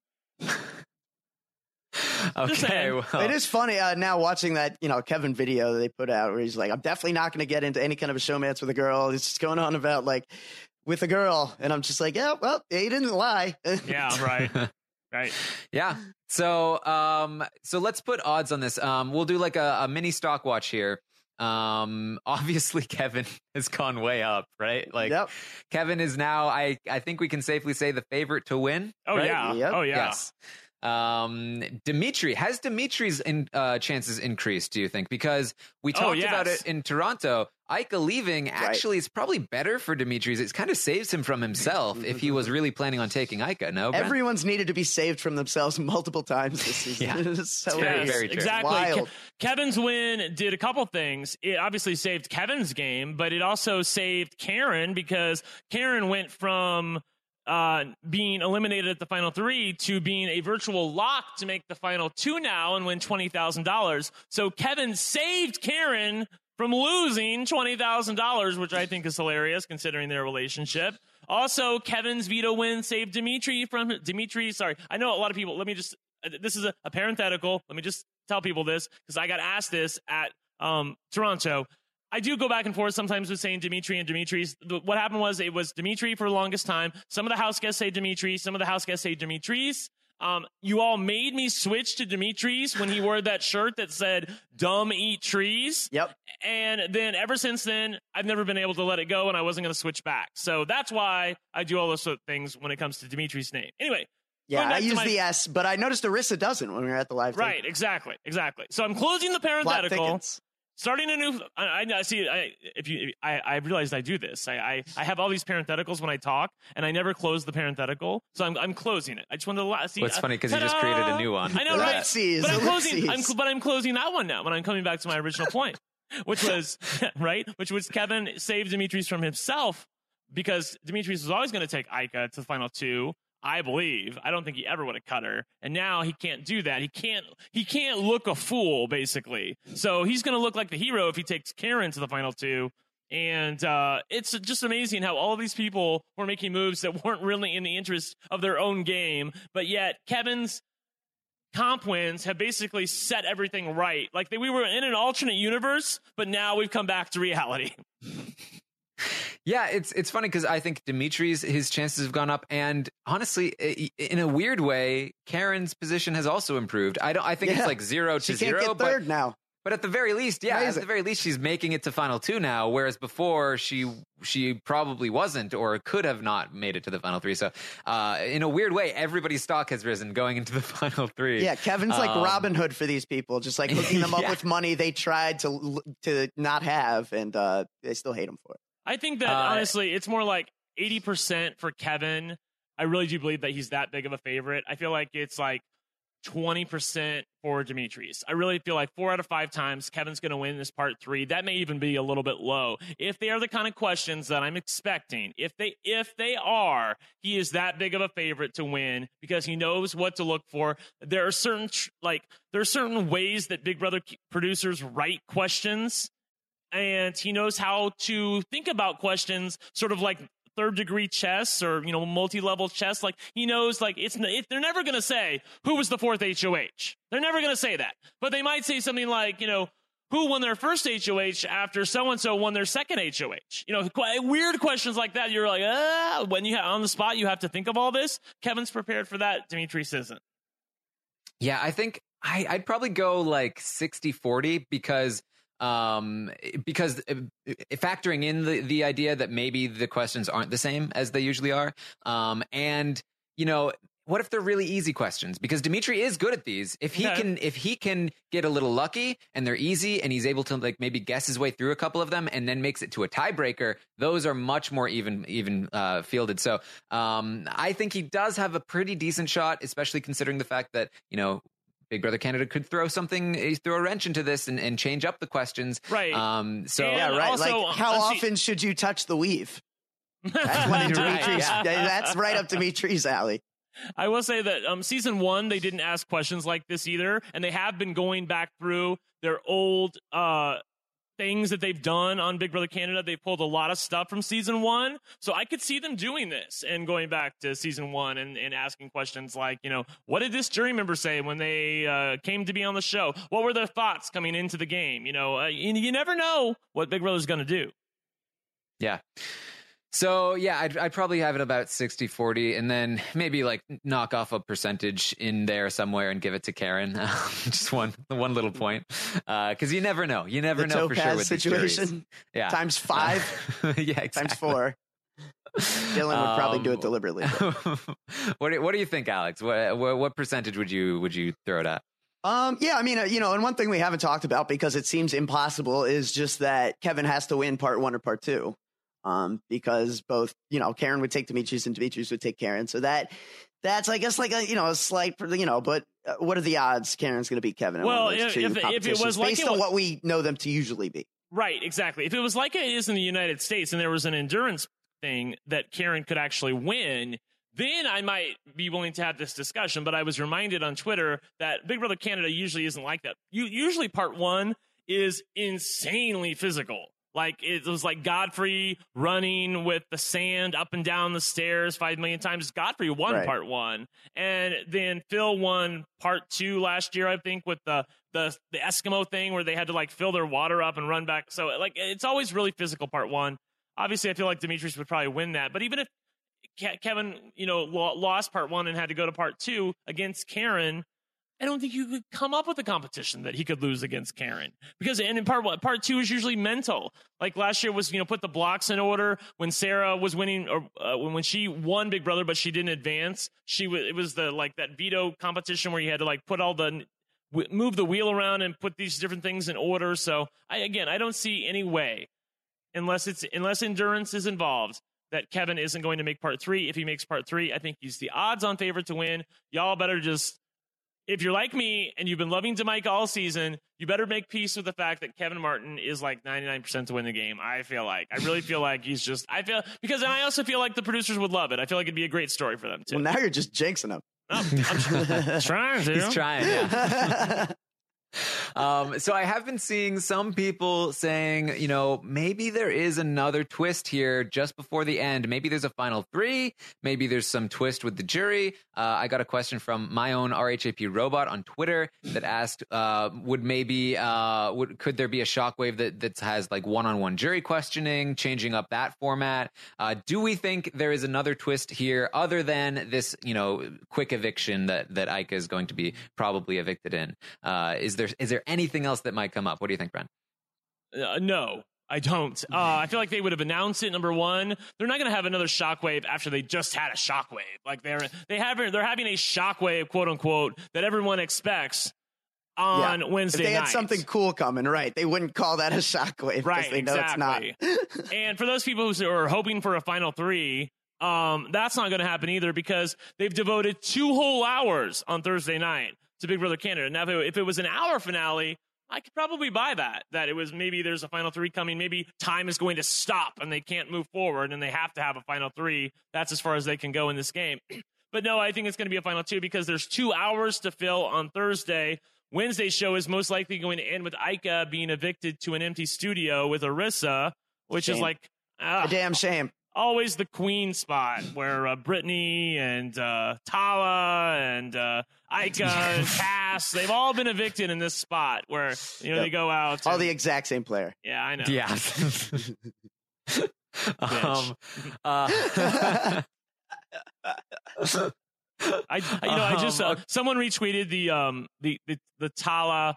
Okay, well. It is funny now watching that, Kevin video that they put out where he's like, I'm definitely not going to get into any kind of a showmance with a girl. It's just going on about like with a girl. And I'm just like, yeah, well, he didn't lie. Yeah, right. Right. Yeah. So let's put odds on this. We'll do like a mini stock watch here. Obviously Kevin has gone way up, right? Like, yep. Kevin is now, I think we can safely say, the favorite to win. Oh, right? yeah. Yep. Oh, yeah. Yes. Dimitri, has Dimitri's chances increased, do you think? Because we talked about it in Toronto. Ika leaving actually is probably better for Dimitri's. It kind of saves him from himself if he was really planning on taking Ika. No, Brent? Everyone's needed to be saved from themselves multiple times this season. Yeah. So very true. Exactly. Kevin's win did a couple things. It obviously saved Kevin's game, but it also saved Karen, because Karen went from being eliminated at the final 3 to being a virtual lock to make the final 2 now and win $20,000. So Kevin saved Karen from losing $20,000, which I think is hilarious considering their relationship. Also, Kevin's veto win saved Dimitri. Sorry, I know a lot of people. This is a parenthetical. Let me just tell people this, because I got asked this at Toronto. I do go back and forth sometimes with saying Dimitri and Dimitri's. What happened was it was Dimitri for the longest time. Some of the house guests say Dimitri. Some of the house guests say Dimitri's. You all made me switch to Dimitri's when he wore that shirt that said "Dumb Eat Trees." Yep. And then ever since then, I've never been able to let it go, and I wasn't going to switch back. So that's why I do all those sort of things when it comes to Dimitri's name. Anyway. Yeah, I use the S, but I noticed Arissa doesn't when we were at the live. Right, exactly. So I'm closing the parenthetical. Starting a new, I see. I realized I do this. I have all these parentheticals when I talk, and I never close the parenthetical. So I'm closing it. I just wanted to see. Well, it's funny because you just created a new one. I know, right? But I'm closing that one now when I'm coming back to my original point, which was right, which was Kevin saved Dimitri's from himself, because Dimitri's was always going to take Ika to the final 2. I believe. I don't think he ever would have cut her. And now he can't do that. He can't look a fool, basically. So he's going to look like the hero if he takes Karen to the final 2. And it's just amazing how all of these people were making moves that weren't really in the interest of their own game. But yet Kevin's comp wins have basically set everything right. Like we were in an alternate universe, but now we've come back to reality. Yeah, it's funny because I think Dimitri's, his chances have gone up, and honestly, in a weird way, Karen's position has also improved. I think it's like 0 to 0. She can't get third now. But at the very least, she's making it to final 2 now, whereas before she probably wasn't or could have not made it to the final 3. So in a weird way, everybody's stock has risen going into the final 3. Yeah, Kevin's like Robin Hood for these people, just like hooking them up with money they tried to not have, and they still hate him for it. I think that, honestly, it's more like 80% for Kevin. I really do believe that he's that big of a favorite. I feel like it's like 20% for Dimitri's. I really feel like 4 out of 5 times Kevin's going to win this part 3. That may even be a little bit low. If they are the kind of questions that I'm expecting, if they are, he is that big of a favorite to win because he knows what to look for. There are certain ways that Big Brother producers write questions, and he knows how to think about questions sort of like third-degree chess or, multi-level chess. Like, he knows, like, they're never going to say, who was the 4th HOH? They're never going to say that. But they might say something like, who won their first HOH after so-and-so won their second HOH. You know, weird questions like that. You're like, when you have on the spot, you have to think of all this. Kevin's prepared for that. Demetrius isn't. Yeah, I think I'd probably go like 60-40 because factoring in the idea that maybe the questions aren't the same as they usually are. And, you know, what if they're really easy questions? Because Dimitri is good at these. If he can get a little lucky and they're easy and he's able to like maybe guess his way through a couple of them and then makes it to a tiebreaker, those are much more even fielded. So I think he does have a pretty decent shot, especially considering the fact that, you know, Big Brother Canada could throw a wrench into this and change up the questions. Right. Yeah, right. Also, like, how often should you touch the weave? That's one of Dimitri's. That's right up Dimitri's alley. I will say that season 1, they didn't ask questions like this either, and they have been going back through their old things that they've done on Big Brother Canada. They pulled a lot of stuff from season 1, so I could see them doing this and going back to season 1 and asking questions like, you know, what did this jury member say when they came to be on the show? What were their thoughts coming into the game? You know, you never know what Big Brother's going to do. Yeah. So, yeah, I'd probably have it about 60-40 and then maybe like knock off a percentage in there somewhere and give it to Karen. Just one little point. Because you never know. You never know for sure with situation. These juries. Yeah. Times 5. Yeah, exactly. Times 4. Dylan would probably do it deliberately. What do you think, Alex? What percentage would you throw it at? Yeah, I mean, you know, and one thing we haven't talked about because it seems impossible is just that Kevin has to win part 1 or part 2. Because both, you know, Karen would take Demetrius and Demetrius would take Karen. So that's, I guess, like a slight, you know, but what are the odds Karen's going to beat Kevin? Well, if it was like based on what we know them to usually be. Right, exactly. If it was like it is in the United States and there was an endurance thing that Karen could actually win, then I might be willing to have this discussion. But I was reminded on Twitter that Big Brother Canada usually isn't like that. Usually part 1 is insanely physical. Like it was like Godfrey running with the sand up and down the stairs 5 million times. Godfrey won part 1, and then Phil won part 2 last year, I think, with the Eskimo thing where they had to like fill their water up and run back. So like it's always really physical part 1. Obviously, I feel like Demetrius would probably win that. But even if Kevin, you know, lost part 1 and had to go to part 2 against Karen, I don't think you could come up with a competition that he could lose against Karen because in part 2 is usually mental. Like last year was, you know, put the blocks in order when Sarah was winning or when she won Big Brother, but she didn't advance. It was the like that veto competition where you had to like put all the move the wheel around and put these different things in order. So I don't see any way unless endurance is involved that Kevin isn't going to make part 3. If he makes part 3, I think he's the odds-on favorite to win. Y'all better just. If you're like me and you've been loving Jamaica all season, you better make peace with the fact that Kevin Martin is like 99% to win the game. I really feel like he's just, because I also feel like the producers would love it. I feel like it'd be a great story for them too. Well, now you're just jinxing him. Oh, I'm trying to. He's trying, yeah. So I have been seeing some people saying, you know, maybe there is another twist here just before the end. Maybe there's a final 3. Maybe there's some twist with the jury. I got a question from my own RHAP robot on Twitter that asked, could there be a shockwave that has like one-on-one jury questioning, changing up that format? Do we think there is another twist here other than this, you know, quick eviction that Ika is going to be probably evicted in? Is there anything else that might come up? What do you think, Brent? No, I don't. I feel like they would have announced it. Number one, they're not going to have another shockwave after they just had a shockwave. Like they're having a shockwave, quote unquote, that everyone expects on Wednesday night. If they had something cool coming, right? They wouldn't call that a shockwave, right? They know exactly. It's not. And for those people who are hoping for a final 3. That's not going to happen either because they've devoted 2 whole hours on Thursday night to Big Brother Canada. Now, if it was an hour finale, I could probably buy that it was maybe there's a final 3 coming. Maybe time is going to stop and they can't move forward and they have to have a final 3. That's as far as they can go in this game. But no, I think it's going to be a final 2 because there's 2 hours to fill on Thursday. Wednesday's show is most likely going to end with Ika being evicted to an empty studio with Arissa, which is like a damn shame. Always the queen spot where Brittany and Tala and Ika, Cass, they've all been evicted in this spot where, they go out. All the exact same player. Yeah, I know. Yeah. Someone retweeted the Tala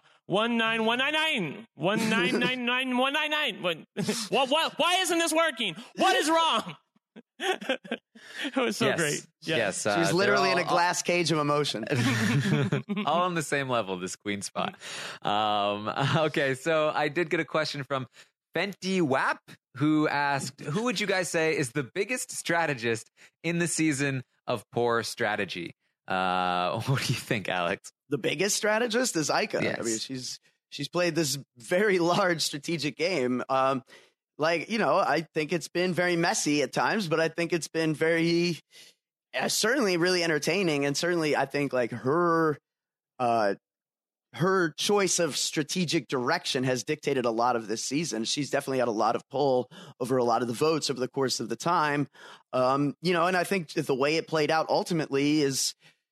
19199. Why isn't this working? What is wrong? It was so great. Yeah. Yes, she's literally in a glass cage of emotion. All on the same level, this queen spot. Okay, so I did get a question from Fenty Wap, who asked, who would you guys say is the biggest strategist in the season of poor strategy? What do you think, Alex? The biggest strategist is Ika. Yes. I mean, she's played this very large strategic game. I think it's been very messy at times, but I think it's been very, certainly really entertaining. And certainly I think like her choice of strategic direction has dictated a lot of this season. She's definitely had a lot of pull over a lot of the votes over the course of the time. And I think the way it played out ultimately is,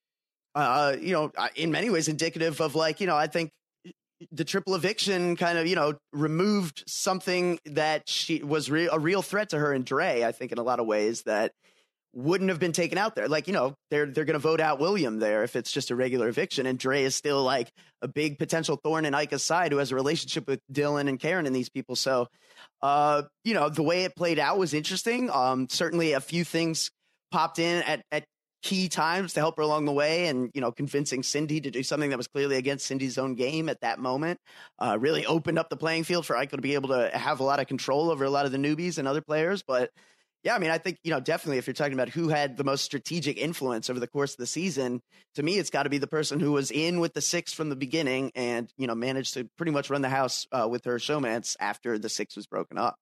in many ways indicative of I think the triple eviction kind of, removed something that she was a real threat to her and Dre, I think in a lot of ways that wouldn't have been taken out there. They're going to vote out William there if it's just a regular eviction. And Dre is still like a big potential thorn in Ika's side who has a relationship with Dylan and Karen and these people. So, the way it played out was interesting. Certainly a few things popped in at key times to help her along the way, and convincing Cindy to do something that was clearly against Cindy's own game at that moment really opened up the playing field for Ika to be able to have a lot of control over a lot of the newbies and other players. But yeah, I mean, I think definitely if you're talking about who had the most strategic influence over the course of the season, to me it's got to be the person who was in with the six from the beginning and managed to pretty much run the house with her showmance after the six was broken up.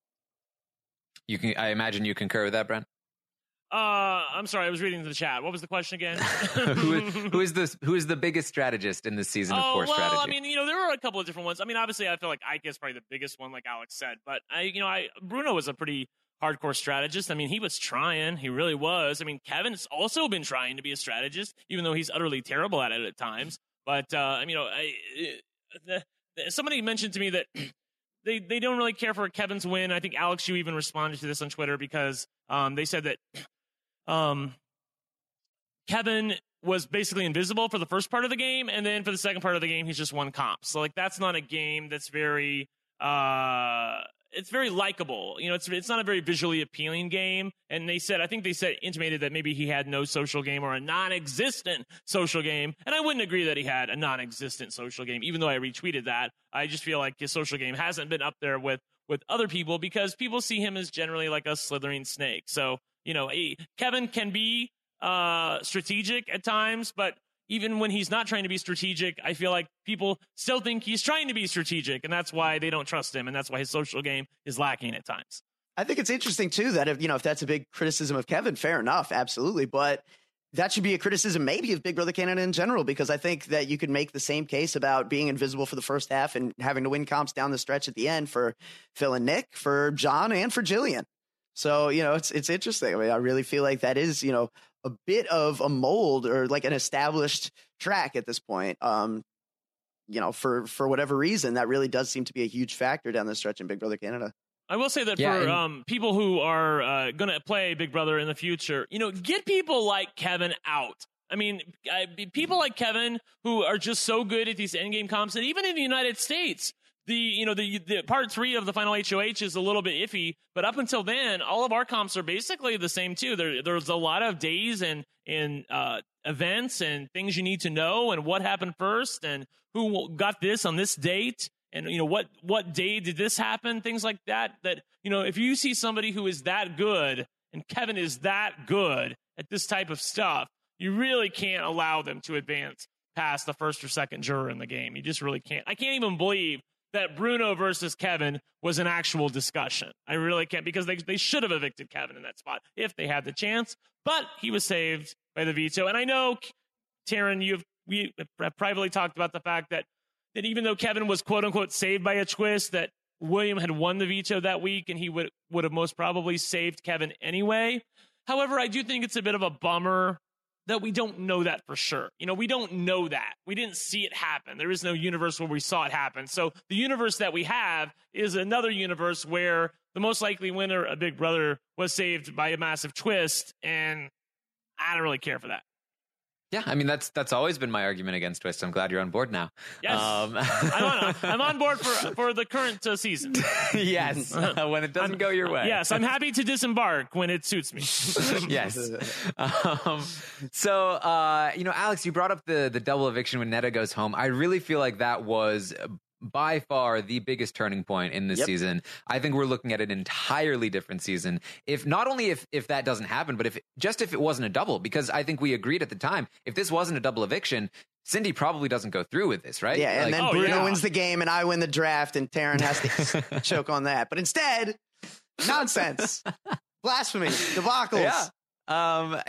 I imagine you concur with that, Brent? I'm sorry, I was reading the chat. What was the question again? who is the biggest strategist in this season of poor strategy? I mean, there are a couple of different ones. I mean, obviously, I feel like Ika is probably the biggest one, like Alex said. But Bruno was a pretty hardcore strategist. I mean, he was trying. He really was. I mean, Kevin's also been trying to be a strategist, even though he's utterly terrible at it at times. But somebody mentioned to me that they don't really care for Kevin's win. I think Alex, you even responded to this on Twitter because they said that Kevin was basically invisible for the first part of the game, and then for the second part of the game, he's just one comp. So that's not a game that's very it's very likable. It's not a very visually appealing game. And intimated that maybe he had no social game or a non-existent social game. And I wouldn't agree that he had a non-existent social game, even though I retweeted that. I just feel like his social game hasn't been up there with other people because people see him as generally like a slithering snake. So, Kevin can be strategic at times, but even when he's not trying to be strategic, I feel like people still think he's trying to be strategic, and that's why they don't trust him, and that's why his social game is lacking at times. I think it's interesting, too, that if that's a big criticism of Kevin, fair enough, absolutely. But that should be a criticism maybe of Big Brother Canada in general, because I think that you could make the same case about being invisible for the first half and having to win comps down the stretch at the end for Phil and Nick, for John, and for Jillian. So, it's interesting. I mean, I really feel like that is, a bit of a mold or like an established track at this point. For whatever reason, that really does seem to be a huge factor down the stretch in Big Brother Canada. I will say that for people who are going to play Big Brother in the future, get people like Kevin out. I mean, people like Kevin who are just so good at these endgame comps, and even in the United States, the part 3 of the final HOH is a little bit iffy, but up until then, all of our comps are basically the same too. There's a lot of days and events and things you need to know, and what happened first, and who got this on this date, and what day did this happen, things like that. That if you see somebody who is that good, and Kevin is that good at this type of stuff, you really can't allow them to advance past the first or second juror in the game. You just really can't. I can't even believe that Bruno versus Kevin was an actual discussion. I really can't, because they should have evicted Kevin in that spot if they had the chance, but he was saved by the veto. And I know, Taryn, we have privately talked about the fact that even though Kevin was quote unquote saved by a twist, that William had won the veto that week and he would have most probably saved Kevin anyway. However, I do think it's a bit of a bummer that we don't know that for sure. We don't know that. We didn't see it happen. There is no universe where we saw it happen. So the universe that we have is another universe where the most likely winner of Big Brother was saved by a massive twist, and I don't really care for that. Yeah, I mean that's always been my argument against twists. I'm glad you're on board now. Yes, I'm on board for the current season. Yes, when it doesn't go your way. Yes, I'm happy to disembark when it suits me. Yes. So, Alex, you brought up the double eviction when Neda goes home. I really feel like that was by far the biggest turning point in this season. I think we're looking at an entirely different season. If not only if that doesn't happen, but if it wasn't a double, because I think we agreed at the time, if this wasn't a double eviction, Cindy probably doesn't go through with this, right? Yeah, and then Bruno wins the game and I win the draft and Taryn has to choke on that. But instead, nonsense. Blasphemy. Debacles. Yeah.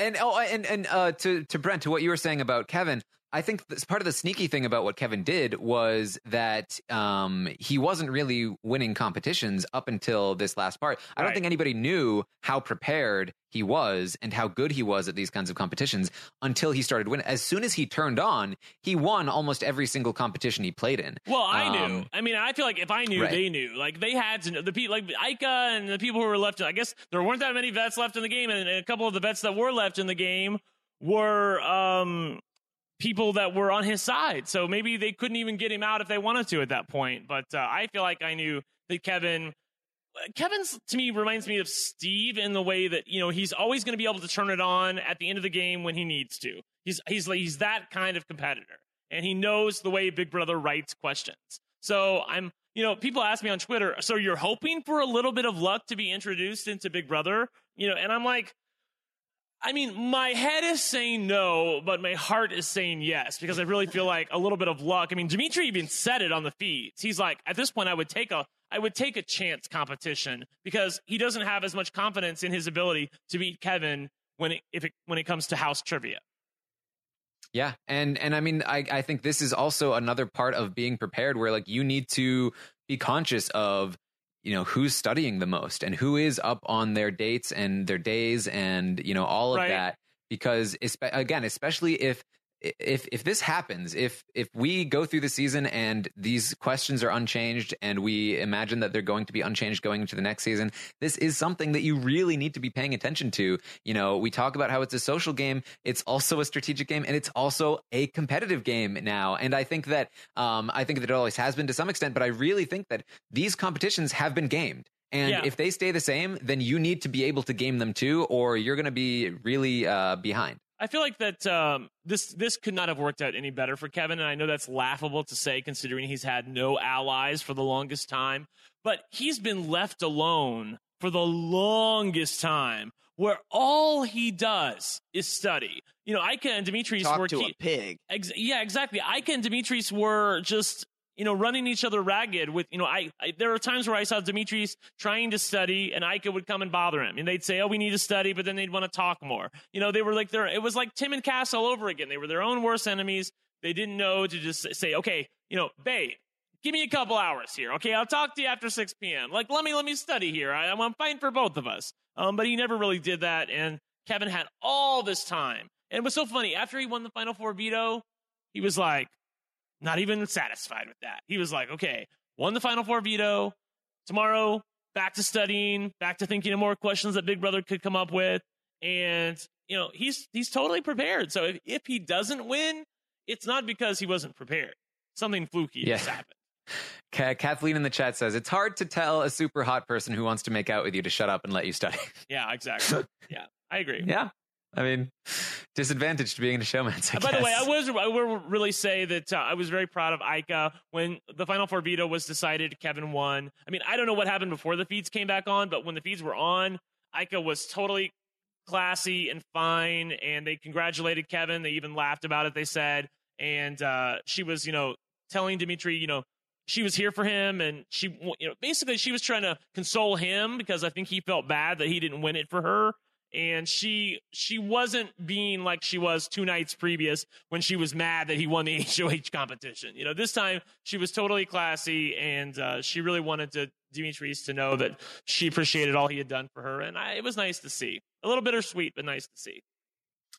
To Brent, to what you were saying about Kevin, I think part of the sneaky thing about what Kevin did was that he wasn't really winning competitions up until this last part. I don't think anybody knew how prepared he was and how good he was at these kinds of competitions until he started winning. As soon as he turned on, he won almost every single competition he played in. Well, I knew. I mean, I feel like if I knew, they knew. Like, they had to know. The people, like Ika and the people who were left, I guess there weren't that many vets left in the game, and a couple of the vets that were left in the game were people that were on his side. So maybe they couldn't even get him out if they wanted to at that point. But I feel like I knew that Kevin's, to me, reminds me of Steve in the way that, he's always going to be able to turn it on at the end of the game when he needs to. He's that kind of competitor, and he knows the way Big Brother writes questions. So people ask me on Twitter, so you're hoping for a little bit of luck to be introduced into Big Brother? And I'm like, I mean, my head is saying no, but my heart is saying yes, because I really feel like a little bit of luck. I mean, Dimitri even said it on the feeds. He's like, at this point, I would take a chance competition, because he doesn't have as much confidence in his ability to beat Kevin when it comes to house trivia. Yeah, and I mean, I think this is also another part of being prepared, where like you need to be conscious of who's studying the most and who is up on their dates and their days and all of that, because especially if this happens, if we go through the season and these questions are unchanged and we imagine that they're going to be unchanged going into the next season, this is something that you really need to be paying attention to. We talk about how it's a social game, it's also a strategic game, and it's also a competitive game now. And I think that it always has been to some extent, but I really think that these competitions have been gamed. And if they stay the same, then you need to be able to game them too, or you're going to be really behind. I feel like that this could not have worked out any better for Kevin, and I know that's laughable to say considering he's had no allies for the longest time, but he's been left alone for the longest time, where all he does is study. Ika and Dimitris Talk were to a pig. Yeah, exactly. Ika and Dimitris were just running each other ragged with, there were times where I saw Dimitris trying to study and Ika would come and bother him. And they'd say, oh, we need to study, but then they'd want to talk more. They were like, it was like Tim and Cass all over again. They were their own worst enemies. They didn't know to just say, okay, babe, give me a couple hours here. Okay, I'll talk to you after 6 p.m. Like, let me study here. I'm fighting for both of us. But he never really did that. And Kevin had all this time. And it was so funny. After he won the Final Four veto, he was like, not even satisfied with that. He was like, okay, won the Final Four veto. Tomorrow, back to studying, back to thinking of more questions that Big Brother could come up with. And, he's totally prepared. So if he doesn't win, it's not because he wasn't prepared. Something fluky just happened. Kathleen in the chat says, it's hard to tell a super hot person who wants to make out with you to shut up and let you study. Yeah, exactly. Yeah, I agree. Yeah. I mean, disadvantage to being in a showman's, I By guess. the way, I will really say that I was very proud of Ika when the Final Four veto was decided. Kevin won. I mean, I don't know what happened before the feeds came back on, but when the feeds were on, Ika was totally classy and fine, and they congratulated Kevin. They even laughed about it, they said. And she was, telling Dimitri, she was here for him, and she, basically she was trying to console him because I think he felt bad that he didn't win it for her. And she wasn't being like she was 2 nights previous when she was mad that he won the HOH competition. This time she was totally classy, and she really wanted Dimitris to know that she appreciated all he had done for her. And it was nice to see. A little bittersweet, but nice to see.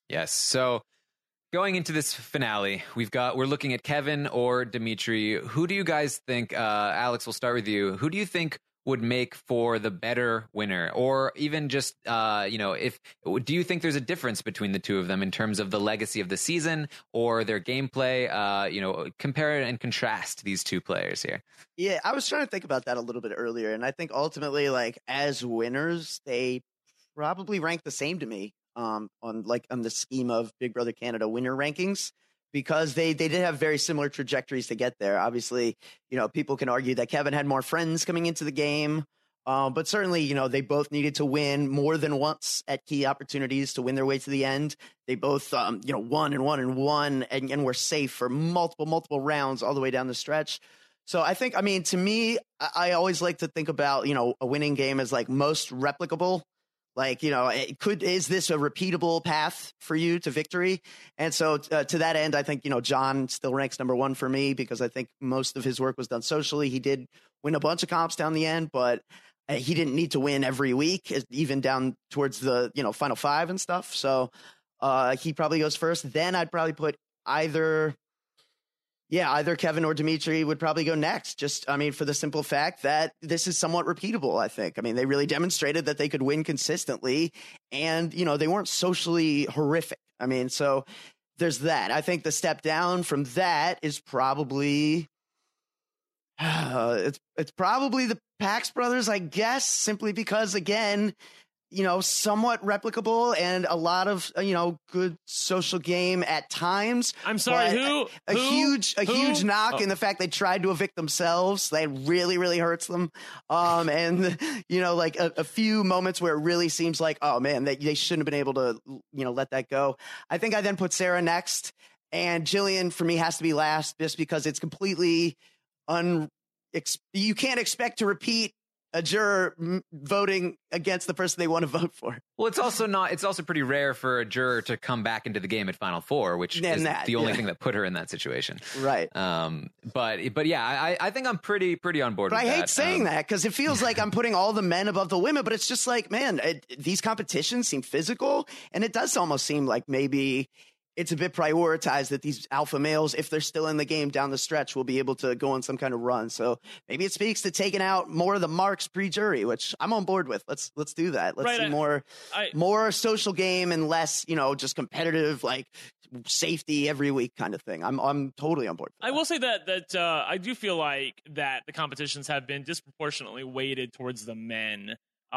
Yes. So going into this finale, we're looking at Kevin or Dimitri. Who do you guys think, Alex, we'll start with you. Who do you think would make for the better winner? Or even just, do you think there's a difference between the two of them in terms of the legacy of the season or their gameplay? Compare and contrast these two players here. Yeah, I was trying to think about that a little bit earlier. And I think ultimately, like, as winners, they probably rank the same to me on the scheme of Big Brother Canada winner rankings, because they did have very similar trajectories to get there. Obviously, people can argue that Kevin had more friends coming into the game, but certainly, they both needed to win more than once at key opportunities to win their way to the end. They both, won and were safe for multiple rounds all the way down the stretch. So I think, to me, I always like to think about, a winning game as like most replicable. Like, is this a repeatable path for you to victory? And so to that end, I think, John still ranks number one for me, because I think most of his work was done socially. He did win a bunch of comps down the end, but he didn't need to win every week, even down towards the, final five and stuff. So he probably goes first. Then I'd probably put either Kevin or Dimitri would probably go next. Just, for the simple fact that this is somewhat repeatable, I think. They really demonstrated that they could win consistently, and, they weren't socially horrific. So there's that. I think the step down from that is probably, it's probably the Pax brothers, I guess, simply because, again, somewhat replicable and a lot of, good social game at times. I'm sorry, a huge knock in the fact they tried to evict themselves. That really, really hurts them. And, like a few moments where it really seems like, oh man, they shouldn't have been able to, let that go. I think I then put Sarah next, and Jillian for me has to be last, just because it's completely you can't expect to repeat a juror voting against the person they want to vote for. Well, it's also pretty rare for a juror to come back into the game at Final Four, which is the only thing that put her in that situation. Right. But yeah, I think I'm pretty on board with that. I hate saying that, because it feels like I'm putting all the men above the women, but it's just like, man, these competitions seem physical, and it does almost seem like maybe it's a bit prioritized that these alpha males, if they're still in the game down the stretch, will be able to go on some kind of run. So maybe it speaks to taking out more of the marks pre-jury, which I'm on board with. Let's do that. Let's see more social game and less, just competitive, like safety every week kind of thing. I'm totally on board. I will say that I do feel like that the competitions have been disproportionately weighted towards the men.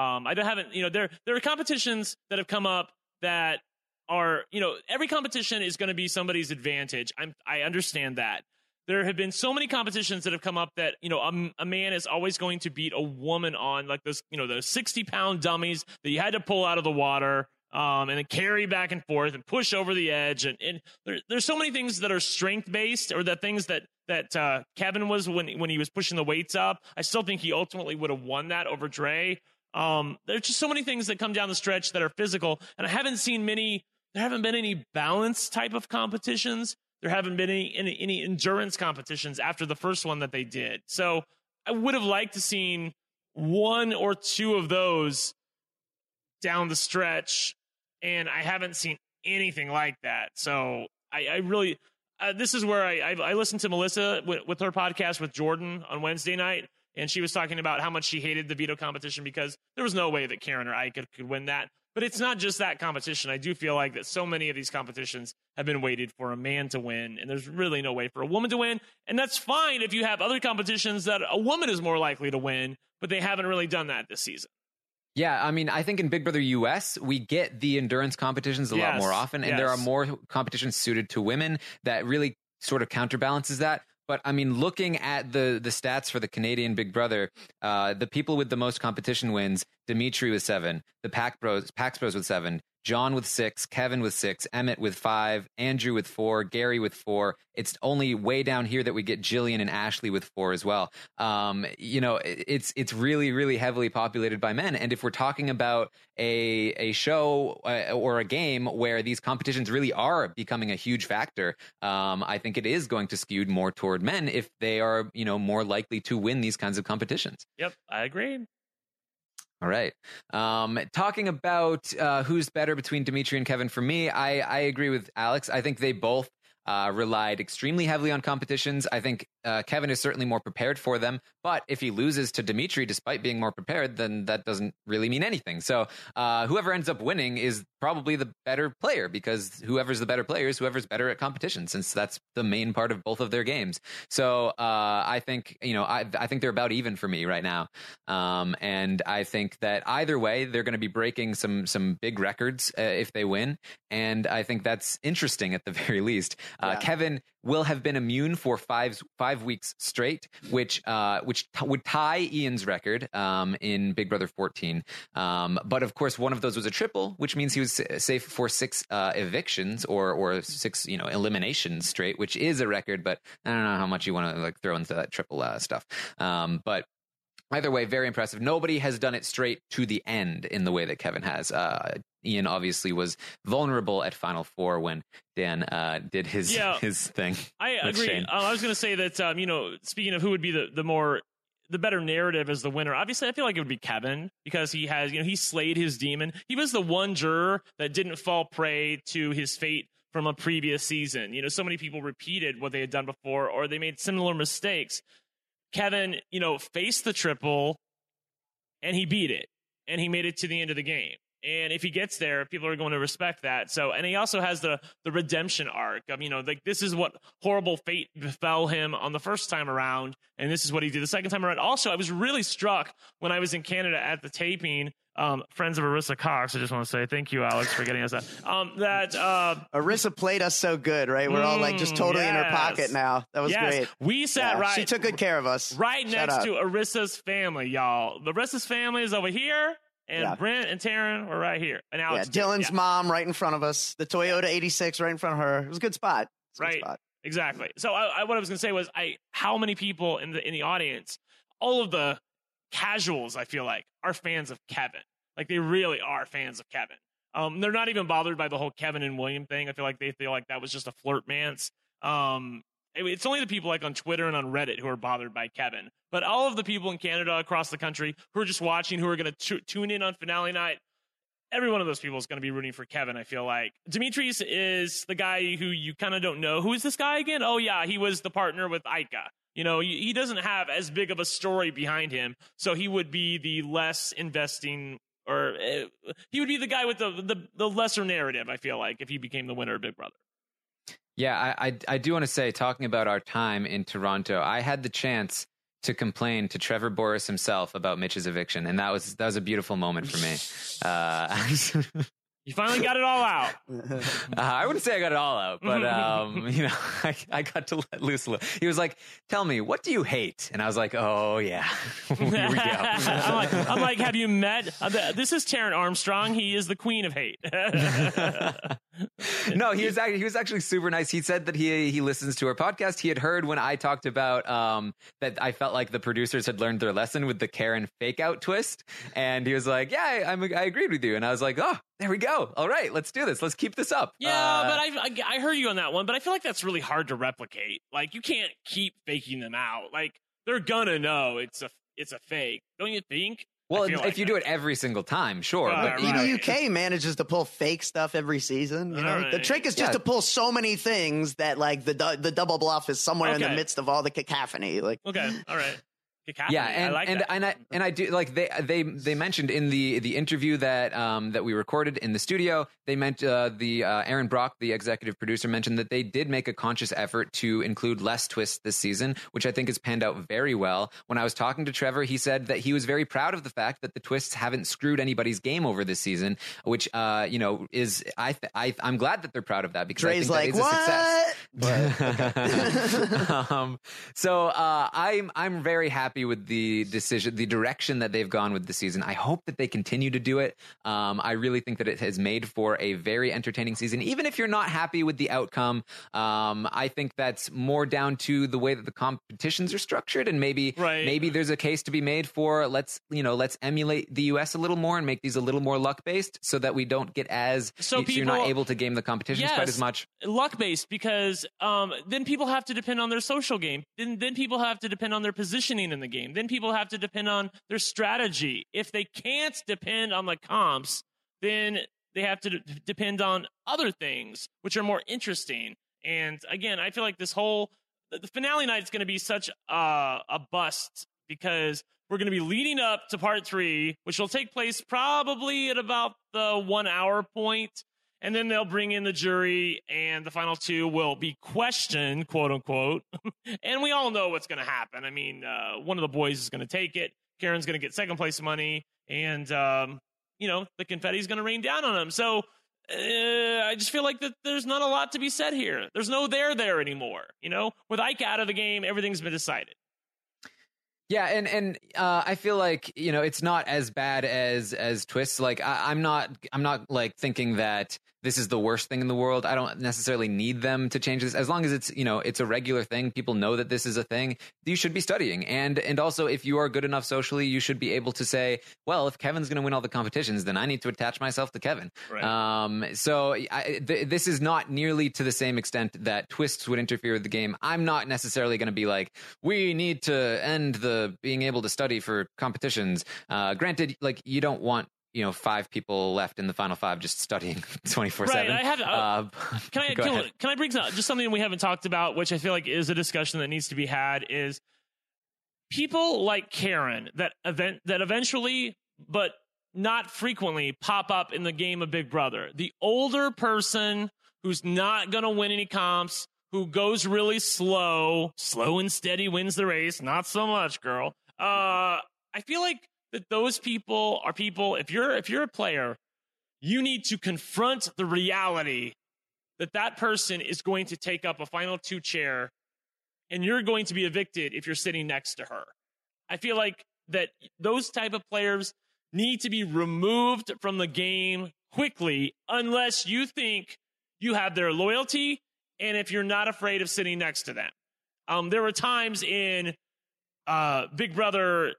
There are competitions that have come up that are, every competition is going to be somebody's advantage. I understand that. There have been so many competitions that have come up that, a man is always going to beat a woman on, like those 60-pound dummies that you had to pull out of the water, and then carry back and forth and push over the edge. And there's so many things that are strength based, or the things that Kevin was when he was pushing the weights up. I still think he ultimately would have won that over Dre. There's just so many things that come down the stretch that are physical, and I haven't seen many. There haven't been any balance type of competitions. There haven't been any endurance competitions after the first one that they did. So I would have liked to seen one or two of those down the stretch, and I haven't seen anything like that. So I really, this is where I listened to Melissa with her podcast with Jordan on Wednesday night, and she was talking about how much she hated the veto competition because there was no way that Karen or Ike could win that. But it's not just that competition. I do feel like that so many of these competitions have been weighted for a man to win, and there's really no way for a woman to win. And that's fine if you have other competitions that a woman is more likely to win, but they haven't really done that this season. Yeah, I think in Big Brother US, we get the endurance competitions a lot more often, and there are more competitions suited to women that really sort of counterbalances that. But looking at the stats for the Canadian Big Brother, the people with the most competition wins: Dimitri with 7, the Pax Bros with 7, John with 6, Kevin with 6, Emmett with 5, Andrew with 4, Gary with 4. It's only way down here that we get Jillian and Ashley with 4 as well. It's really, really heavily populated by men. And if we're talking about a show or a game where these competitions really are becoming a huge factor, I think it is going to skew more toward men if they are, more likely to win these kinds of competitions. Yep, I agree. All right. Talking about who's better between Dimitri and Kevin, for me, I agree with Alex. I think they both relied extremely heavily on competitions. I think Kevin is certainly more prepared for them, but if he loses to Dimitri despite being more prepared, then that doesn't really mean anything. So whoever ends up winning is probably the better player, because whoever's the better player is whoever's better at competition, since that's the main part of both of their games. So I think, I think they're about even for me right now. And I think that either way, they're going to be breaking some big records if they win. And I think that's interesting at the very least. Kevin will have been immune for five weeks straight, which would tie Ian's record in Big Brother 14. But of course, one of those was a triple, which means he was safe for 6 evictions or 6 eliminations straight, which is a record. But I don't know how much you want to throw into that triple stuff. But either way, very impressive. Nobody has done it straight to the end in the way that Kevin has. Ian obviously was vulnerable at Final Four when Dan did his thing. I agree. I was going to say that, speaking of who would be the better narrative as the winner, obviously I feel like it would be Kevin, because he has, he slayed his demon. He was the one juror that didn't fall prey to his fate from a previous season. So many people repeated what they had done before, or they made similar mistakes. Kevin, faced the triple and he beat it, and he made it to the end of the game. And if he gets there, people are going to respect that. So, and he also has the redemption arc of, this is what horrible fate befell him on the first time around, and this is what he did the second time around. Also, I was really struck when I was in Canada at the taping. Friends of Arissa Cox, I just want to say thank you, Alex, for getting us that. Arissa played us so good, right? We're all just totally in her pocket now. That was great. We sat right. She took good care of us. Right next to Arissa's family, y'all. Arissa's family is over here. And Brent and Taryn were right here. And Alex, Dylan's mom right in front of us. The Toyota 86 right in front of her. It was a good spot. Exactly. So what I was going to say was, how many people in the audience, all of the casuals, I feel like, are fans of Kevin. Like, they really are fans of Kevin. They're not even bothered by the whole Kevin and William thing. I feel like they feel like that was just a flirt mance. It's only the people like on Twitter and on Reddit who are bothered by Kevin. But all of the people in Canada, across the country, who are just watching, who are going to tune in on finale night, every one of those people is going to be rooting for Kevin, I feel like. Dimitris is the guy who you kind of don't know. Who is this guy again? Oh, yeah, he was the partner with Ika. He doesn't have as big of a story behind him, so he would be the less investing, or he would be the guy with the lesser narrative, I feel like, if he became the winner of Big Brother. Yeah, I do want to say, talking about our time in Toronto, I had the chance to complain to Trevor Boris himself about Mitch's eviction, and that was a beautiful moment for me. You finally got it all out. I wouldn't say I got it all out, but I got to let loose a little. He was like, "Tell me, what do you hate?" And I was like, "Oh yeah, here we go." I'm like, have you met? This is Taryn Armstrong. He is the queen of hate. No, he was actually super nice. He said that he listens to our podcast. He had heard when I talked about that I felt like the producers had learned their lesson with the Karen fake out twist, and he was like, "Yeah, I agreed with you." And I was like, "Oh, there we go. All right, let's do this. Let's keep this up." Yeah, but I heard you on that one, but I feel like that's really hard to replicate. Like, you can't keep faking them out. Like, they're gonna know it's a fake. Don't you think? Well, if you do it every single time, sure. But the UK manages to pull fake stuff every season. Right. The trick is just to pull so many things that, like, the double bluff is somewhere in the midst of all the cacophony. Like, okay, all right. Yeah, and I do like they mentioned in the interview that we recorded in the studio. They meant Aaron Brock, the executive producer, mentioned that they did make a conscious effort to include less twists this season, which I think has panned out very well. When I was talking to Trevor, he said that he was very proud of the fact that the twists haven't screwed anybody's game over this season, which is I'm glad that they're proud of that, because Dre's I think that is a success. So I'm very happy with the direction that they've gone with the season. I hope that they continue to do it. I really think that it has made for a very entertaining season, even if you're not happy with the outcome. I think that's more down to the way that the competitions are structured, and maybe there's a case to be made for let's emulate the US a little more and make these a little more luck based, so that we don't get you're not able to game the competitions quite as much. Luck based, because then people have to depend on their social game. Then people have to depend on their positioning in the game. Then people have to depend on their strategy. If they can't depend on the comps, then they have to depend on other things, which are more interesting. And again, I feel like the finale night is going to be such a bust because we're going to be leading up to part 3, which will take place probably at about the 1 hour point. And then they'll bring in the jury, and the final 2 will be questioned, quote unquote. And we all know what's going to happen. I mean, one of the boys is going to take it. Karen's going to get second place money, and the confetti is going to rain down on him. So I just feel like that there's not a lot to be said here. There's no there anymore. With Ike out of the game, everything's been decided. Yeah, and I feel like it's not as bad as twists. Like I'm not like thinking that this is the worst thing in the world. I don't necessarily need them to change this. As long as it's a regular thing, people know that this is a thing. You should be studying, and also if you are good enough socially, you should be able to say, well, if Kevin's going to win all the competitions, then I need to attach myself to Kevin. Right. So this is not nearly to the same extent that twists would interfere with the game. I'm not necessarily going to be like, we need to end the being able to study for competitions. Granted, like you don't want 5 people left in the final 5 just studying 24/7. Right. I have. Can I bring up just something we haven't talked about, which I feel like is a discussion that needs to be had? Is people like Karen that eventually, but not frequently, pop up in the game of Big Brother. The older person who's not going to win any comps, who goes really slow and steady wins the race. Not so much, girl. I feel like that those people are people. If you're a player, you need to confront the reality that person is going to take up a final 2 chair, and you're going to be evicted if you're sitting next to her. I feel like that those type of players need to be removed from the game quickly, unless you think you have their loyalty, and if you're not afraid of sitting next to them. There were times in Big Brother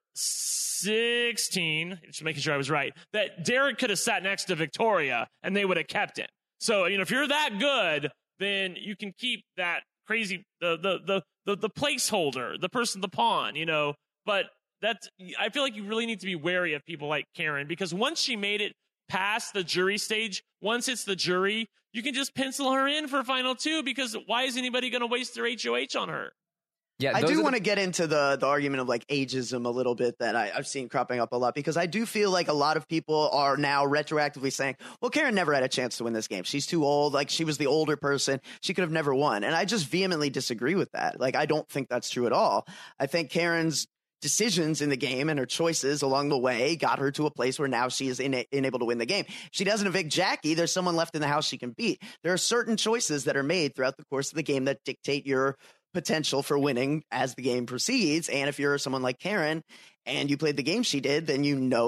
16, just making sure I was right, that Derek could have sat next to Victoria and they would have kept him. So, if you're that good, then you can keep that crazy, the placeholder, the person, the pawn, but I feel like you really need to be wary of people like Karen, because once she made it past the jury stage, once it's the jury, you can just pencil her in for final 2, because why is anybody going to waste their HOH on her? Yeah, I do want to get into the argument of like ageism a little bit that I've seen cropping up a lot, because I do feel like a lot of people are now retroactively saying, well, Karen never had a chance to win this game. She's too old. Like, she was the older person. She could have never won. And I just vehemently disagree with that. Like, I don't think that's true at all. I think Karen's decisions in the game and her choices along the way got her to a place where now she is unable to win the game. If she doesn't evict Jackie, there's someone left in the house she can beat. There are certain choices that are made throughout the course of the game that dictate your potential for winning as the game proceeds. And if you're someone like Karen and you played the game she did, then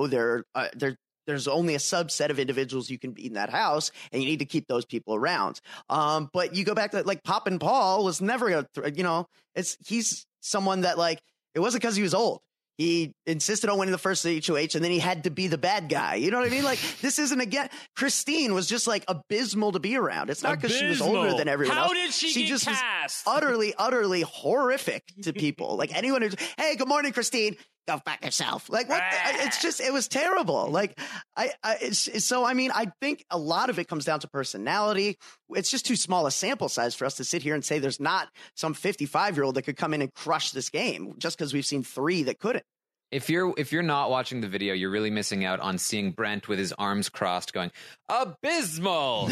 there's only a subset of individuals you can beat in that house, and you need to keep those people around. But you go back to like Poppin' Paul was never he's someone that, like, it wasn't because he was old. He insisted on winning the first HOH, and then he had to be the bad guy. You know what I mean? Like, this isn't, again, Christine was just like abysmal to be around. It's not because she was older than everyone else. How did she get just cast? Was utterly horrific to people. Like, anyone who's, hey, good morning, Christine. Go fuck yourself. Like, what? It was terrible. Like, I think a lot of it comes down to personality. It's just too small a sample size for us to sit here and say there's not some 55-year-old that could come in and crush this game just because we've seen 3 that couldn't. If you're not watching the video, you're really missing out on seeing Brent with his arms crossed going, abysmal.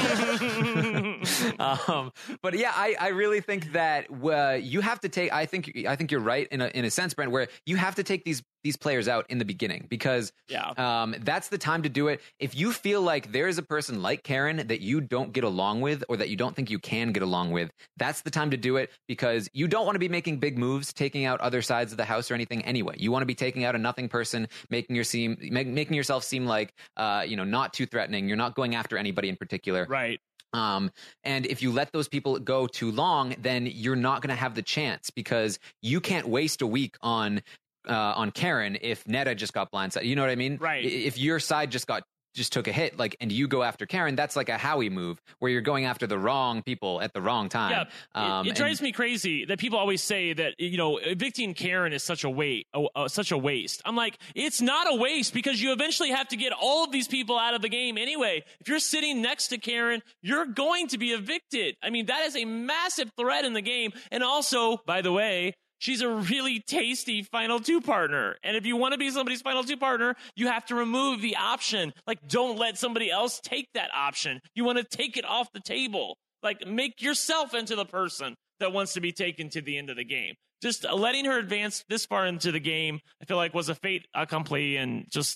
But yeah, I really think that you have to take, I think you're right in a sense, Brent, where you have to take these players out in the beginning, because that's the time to do it. If you feel like there is a person like Karen that you don't get along with, or that you don't think you can get along with, that's the time to do it, because you don't want to be making big moves, taking out other sides of the house or anything anyway. You want to be taking out a nothing person, making yourself seem like not too threatening. You're not going after anybody in particular. Right. And if you let those people go too long, then you're not going to have the chance, because you can't waste a week on Karen if Netta just got blindsided. You know what I mean? Right. If your side just got just took a hit, like, and you go after Karen, that's like a Howie move where you're going after the wrong people at the wrong time. Yeah, it drives me crazy that people always say that, evicting Karen is such a waste. I'm like, it's not a waste because you eventually have to get all of these people out of the game anyway. If you're sitting next to Karen, you're going to be evicted. I mean, that is a massive threat in the game. And also, by the way, she's a really tasty final two partner. And if you want to be somebody's final two partner, you have to remove the option. Like, don't let somebody else take that option. You want to take it off the table. Like, make yourself into the person that wants to be taken to the end of the game. Just letting her advance this far into the game, I feel like was a fait accompli. And just,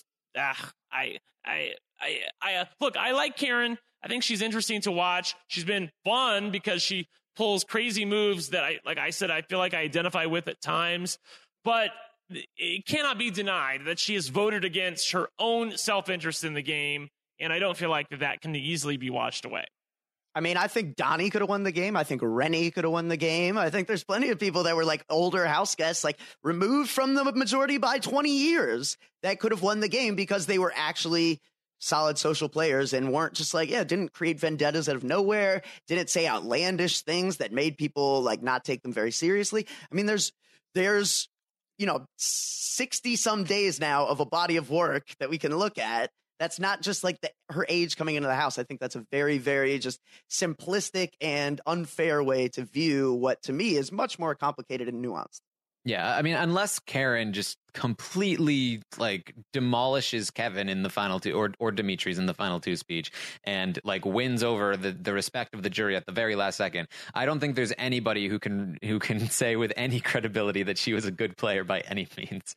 look, I like Karen. I think she's interesting to watch. She's been fun because she pulls crazy moves that I feel like I identify with at times, but it cannot be denied that she has voted against her own self-interest in the game. And I don't feel like that can easily be washed away. I mean, I think Donnie could have won the game. I think Rennie could have won the game. I think there's plenty of people that were like older house guests, like removed from the majority by 20 years that could have won the game because they were actually solid social players and weren't just like, didn't create vendettas out of nowhere, didn't say outlandish things that made people like not take them very seriously. I mean, there's 60 some days now of a body of work that we can look at. That's not just like her age coming into the house. I think that's a very, very just simplistic and unfair way to view what to me is much more complicated and nuanced. Yeah, I mean, unless Karen just completely like demolishes Kevin in the final two, or Dimitri's in the final two speech, and like wins over the respect of the jury at the very last second, I don't think there's anybody who can say with any credibility that she was a good player by any means.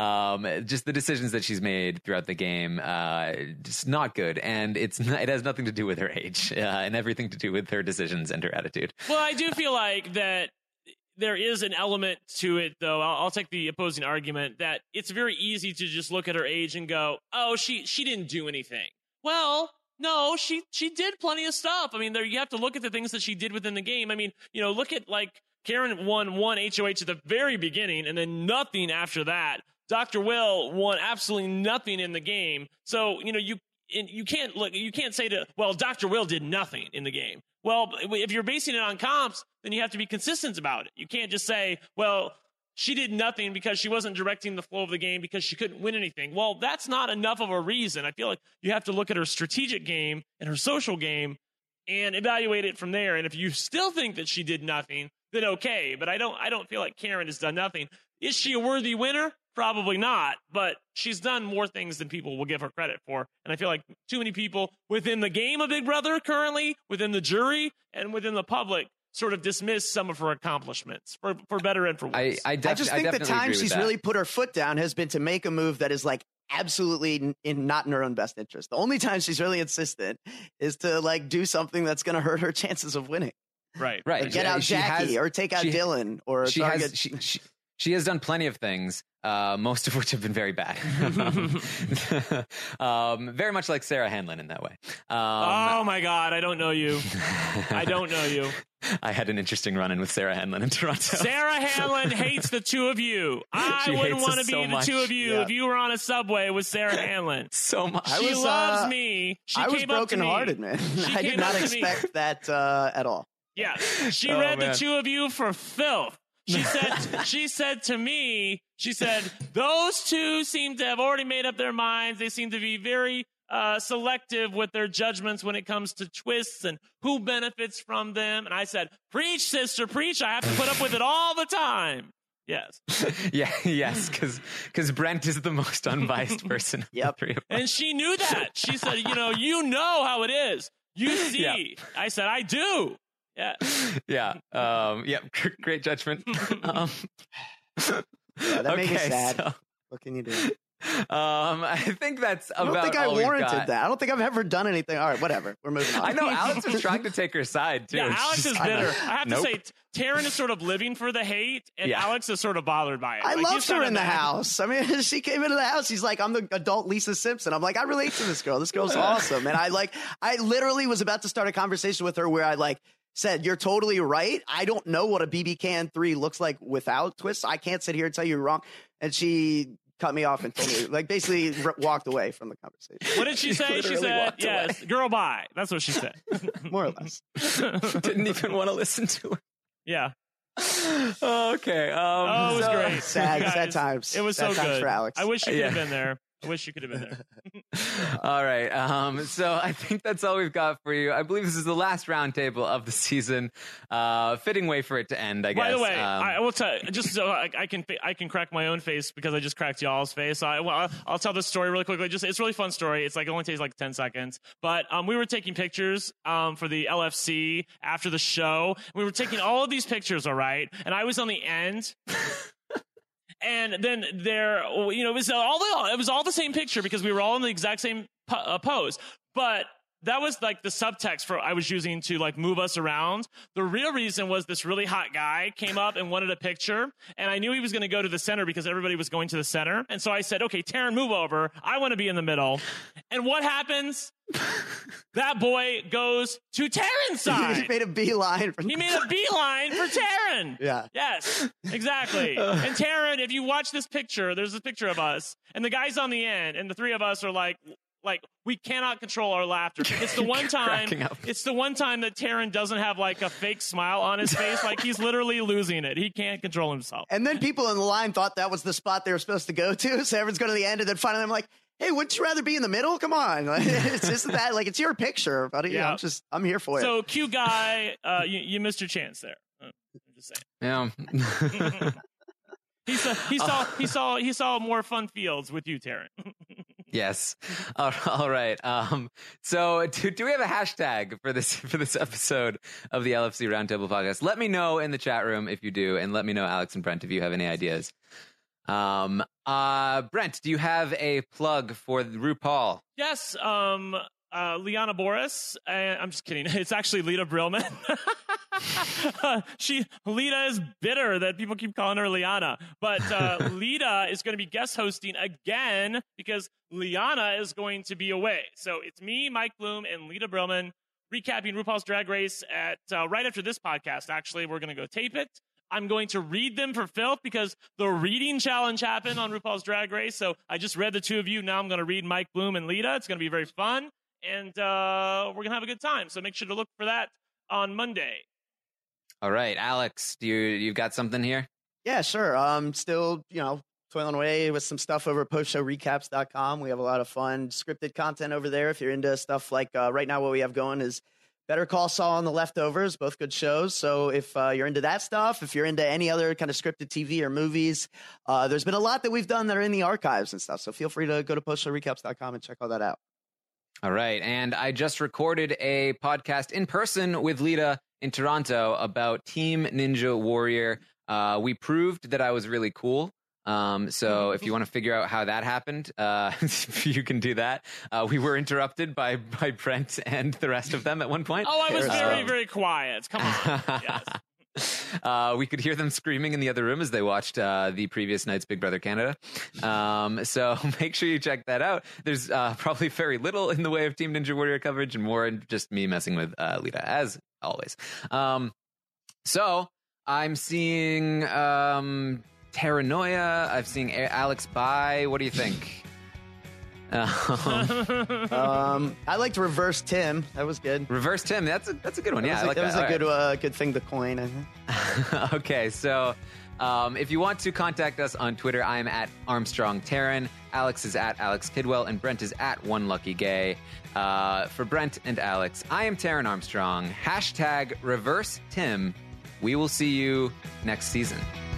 Just the decisions that she's made throughout the game, just not good, and it has nothing to do with her age and everything to do with her decisions and her attitude. Well, I do feel like that. There is an element to it, though. I'll take the opposing argument that it's very easy to just look at her age and go, oh, she didn't do anything. Well, no, she did plenty of stuff. I mean, you have to look at the things that she did within the game. I mean, look at like Karen won one HOH at the very beginning and then nothing after that. Dr. Will won absolutely nothing in the game. So, you can't say Dr. Will did nothing in the game. Well, if you're basing it on comps, then you have to be consistent about it. You can't just say, well, she did nothing because she wasn't directing the flow of the game because she couldn't win anything. Well, that's not enough of a reason. I feel like you have to look at her strategic game and her social game and evaluate it from there. And if you still think that she did nothing, then okay. But I don't feel like Karen has done nothing. Is she a worthy winner? Probably not, but she's done more things than people will give her credit for. And I feel like too many people within the game of Big Brother currently, within the jury, and within the public sort of dismiss some of her accomplishments for better and for worse. I just think the time she's really put her foot down has been to make a move that is like absolutely not in her own best interest. The only time she's really insistent is to like do something that's going to hurt her chances of winning. Right. Like get out Jackie or take out Dylan or target. She has done plenty of things, most of which have been very bad. Very much like Sarah Hanlon in that way. Oh, my God. I don't know you. I don't know you. I had an interesting run-in with Sarah Hanlon in Toronto. Sarah Hanlon hates the two of you. I wouldn't want to be the two of you if you were on a subway with Sarah Hanlon. So much. She loves me. I was brokenhearted, man. I did not expect that at all. Yeah. She read the two of you for filth. She said to me, those two seem to have already made up their minds. They seem to be very selective with their judgments when it comes to twists and who benefits from them. And I said, preach, sister, preach. I have to put up with it all the time. Yes. Yes, because Brent is the most unbiased person. Yep. And she knew that. She said, you know how it is. You see. Yeah. I said, I do. Yeah. Great judgment. That made me sad. So, what can you do? I think that's about all I don't think I warranted warranted that. I don't think I've ever done anything. All right, whatever. We're moving on. I know Alex was trying to take her side, too. Yeah, Alex is bitter. I have to say, Taryn is sort of living for the hate, and Alex is sort of bothered by it. I loved her in the house. I mean, she came into the house. She's like, I'm the adult Lisa Simpson. I'm like, I relate to this girl. This girl's awesome. And I literally was about to start a conversation with her where I said, you're totally right. I don't know what a BB Can 3 looks like without twists. I can't sit here and tell you you're wrong. And she cut me off and told me, like, basically walked away from the conversation. What did she say? She said, yes, girl, bye. That's what she said. More or less. Didn't even want to listen to her. Yeah. Okay. Oh, it was great. Sad times. It was sad so times good. for Alex. I wish you could have been there. I wish you could have been there. All right. So I think that's all we've got for you. I believe this is the last roundtable of the season. Fitting way for it to end, I guess. By the way, I will tell you, just so I can crack my own face because I just cracked y'all's face. So I'll tell this story really quickly. It's a really fun story. It's like it only takes like 10 seconds. But we were taking pictures for the LFC after the show. We were taking all of these pictures, all right? And I was on the end. And then it was all the same picture because we were all in the exact same pose. But that was like the subtext I was using to like move us around. The real reason was this really hot guy came up and wanted a picture, and I knew he was going to go to the center because everybody was going to the center. And so I said, "Okay, Taryn, move over. I want to be in the middle." And what happens? That boy goes to Taryn's side. He made a beeline. He made a beeline for Taryn. Yeah. Yes, exactly. And Taryn, if you watch this picture, there's a picture of us, and the guy's on the end, and the three of us are like we cannot control our laughter. It's the one time. It's the one time that Taryn doesn't have like a fake smile on his face. Like he's literally losing it. He can't control himself. And then people in the line thought that was the spot they were supposed to go to. So everyone's going to the end, and then finally I'm like, "Hey, wouldn't you rather be in the middle? Come on, it's just that like it's your picture, buddy. Yeah, I'm here for it." So, cute guy, you missed your chance there. I'm just saying. Yeah. He saw more fun fields with you, Taryn. Yes. All right. So do we have a hashtag for this episode of the LFC Roundtable Podcast? Let me know in the chat room if you do, and let me know, Alex and Brent, if you have any ideas. Brent, do you have a plug for RuPaul? Yes. Liana Boris. I'm just kidding. It's actually Lita Brillman. Lita is bitter that people keep calling her Liana, but Lita is going to be guest hosting again because Liana is going to be away. So it's me, Mike Bloom, and Lita Brillman recapping RuPaul's Drag Race at right after this podcast. Actually, we're going to go tape it. I'm going to read them for filth because the reading challenge happened on RuPaul's Drag Race. So I just read the two of you. Now I'm going to read Mike Bloom and Lita. It's going to be very fun. And we're going to have a good time. So make sure to look for that on Monday. All right. Alex, you've got something here? Yeah, sure. Still, toiling away with some stuff over at postshowrecaps.com. We have a lot of fun scripted content over there. If you're into stuff like right now, what we have going is Better Call Saul and The Leftovers, both good shows. So if you're into that stuff, if you're into any other kind of scripted TV or movies, there's been a lot that we've done that are in the archives and stuff. So feel free to go to postshowrecaps.com and check all that out. All right. And I just recorded a podcast in person with Lita in Toronto about Team Ninja Warrior. We proved that I was really cool. So if you want to figure out how that happened, you can do that. We were interrupted by Brent and the rest of them at one point. Oh, I was very, very quiet. Come on. Yes. We could hear them screaming in the other room as they watched the previous night's Big Brother Canada. So make sure you check that out. There's probably very little in the way of Team Ninja Warrior coverage and more just me messing with Lita, as always. So I'm seeing Terranoia. I've seen Alex Bai. What do you think? I liked Reverse Tim. That was good. Reverse Tim. That's a good one. Yeah, that was a good thing to coin, I think. Okay, so if you want to contact us on Twitter, I am at Armstrong Taryn. Alex is at Alex Kidwell, and Brent is at One Lucky Gay. For Brent and Alex, I am Taryn Armstrong. # Reverse Tim. We will see you next season.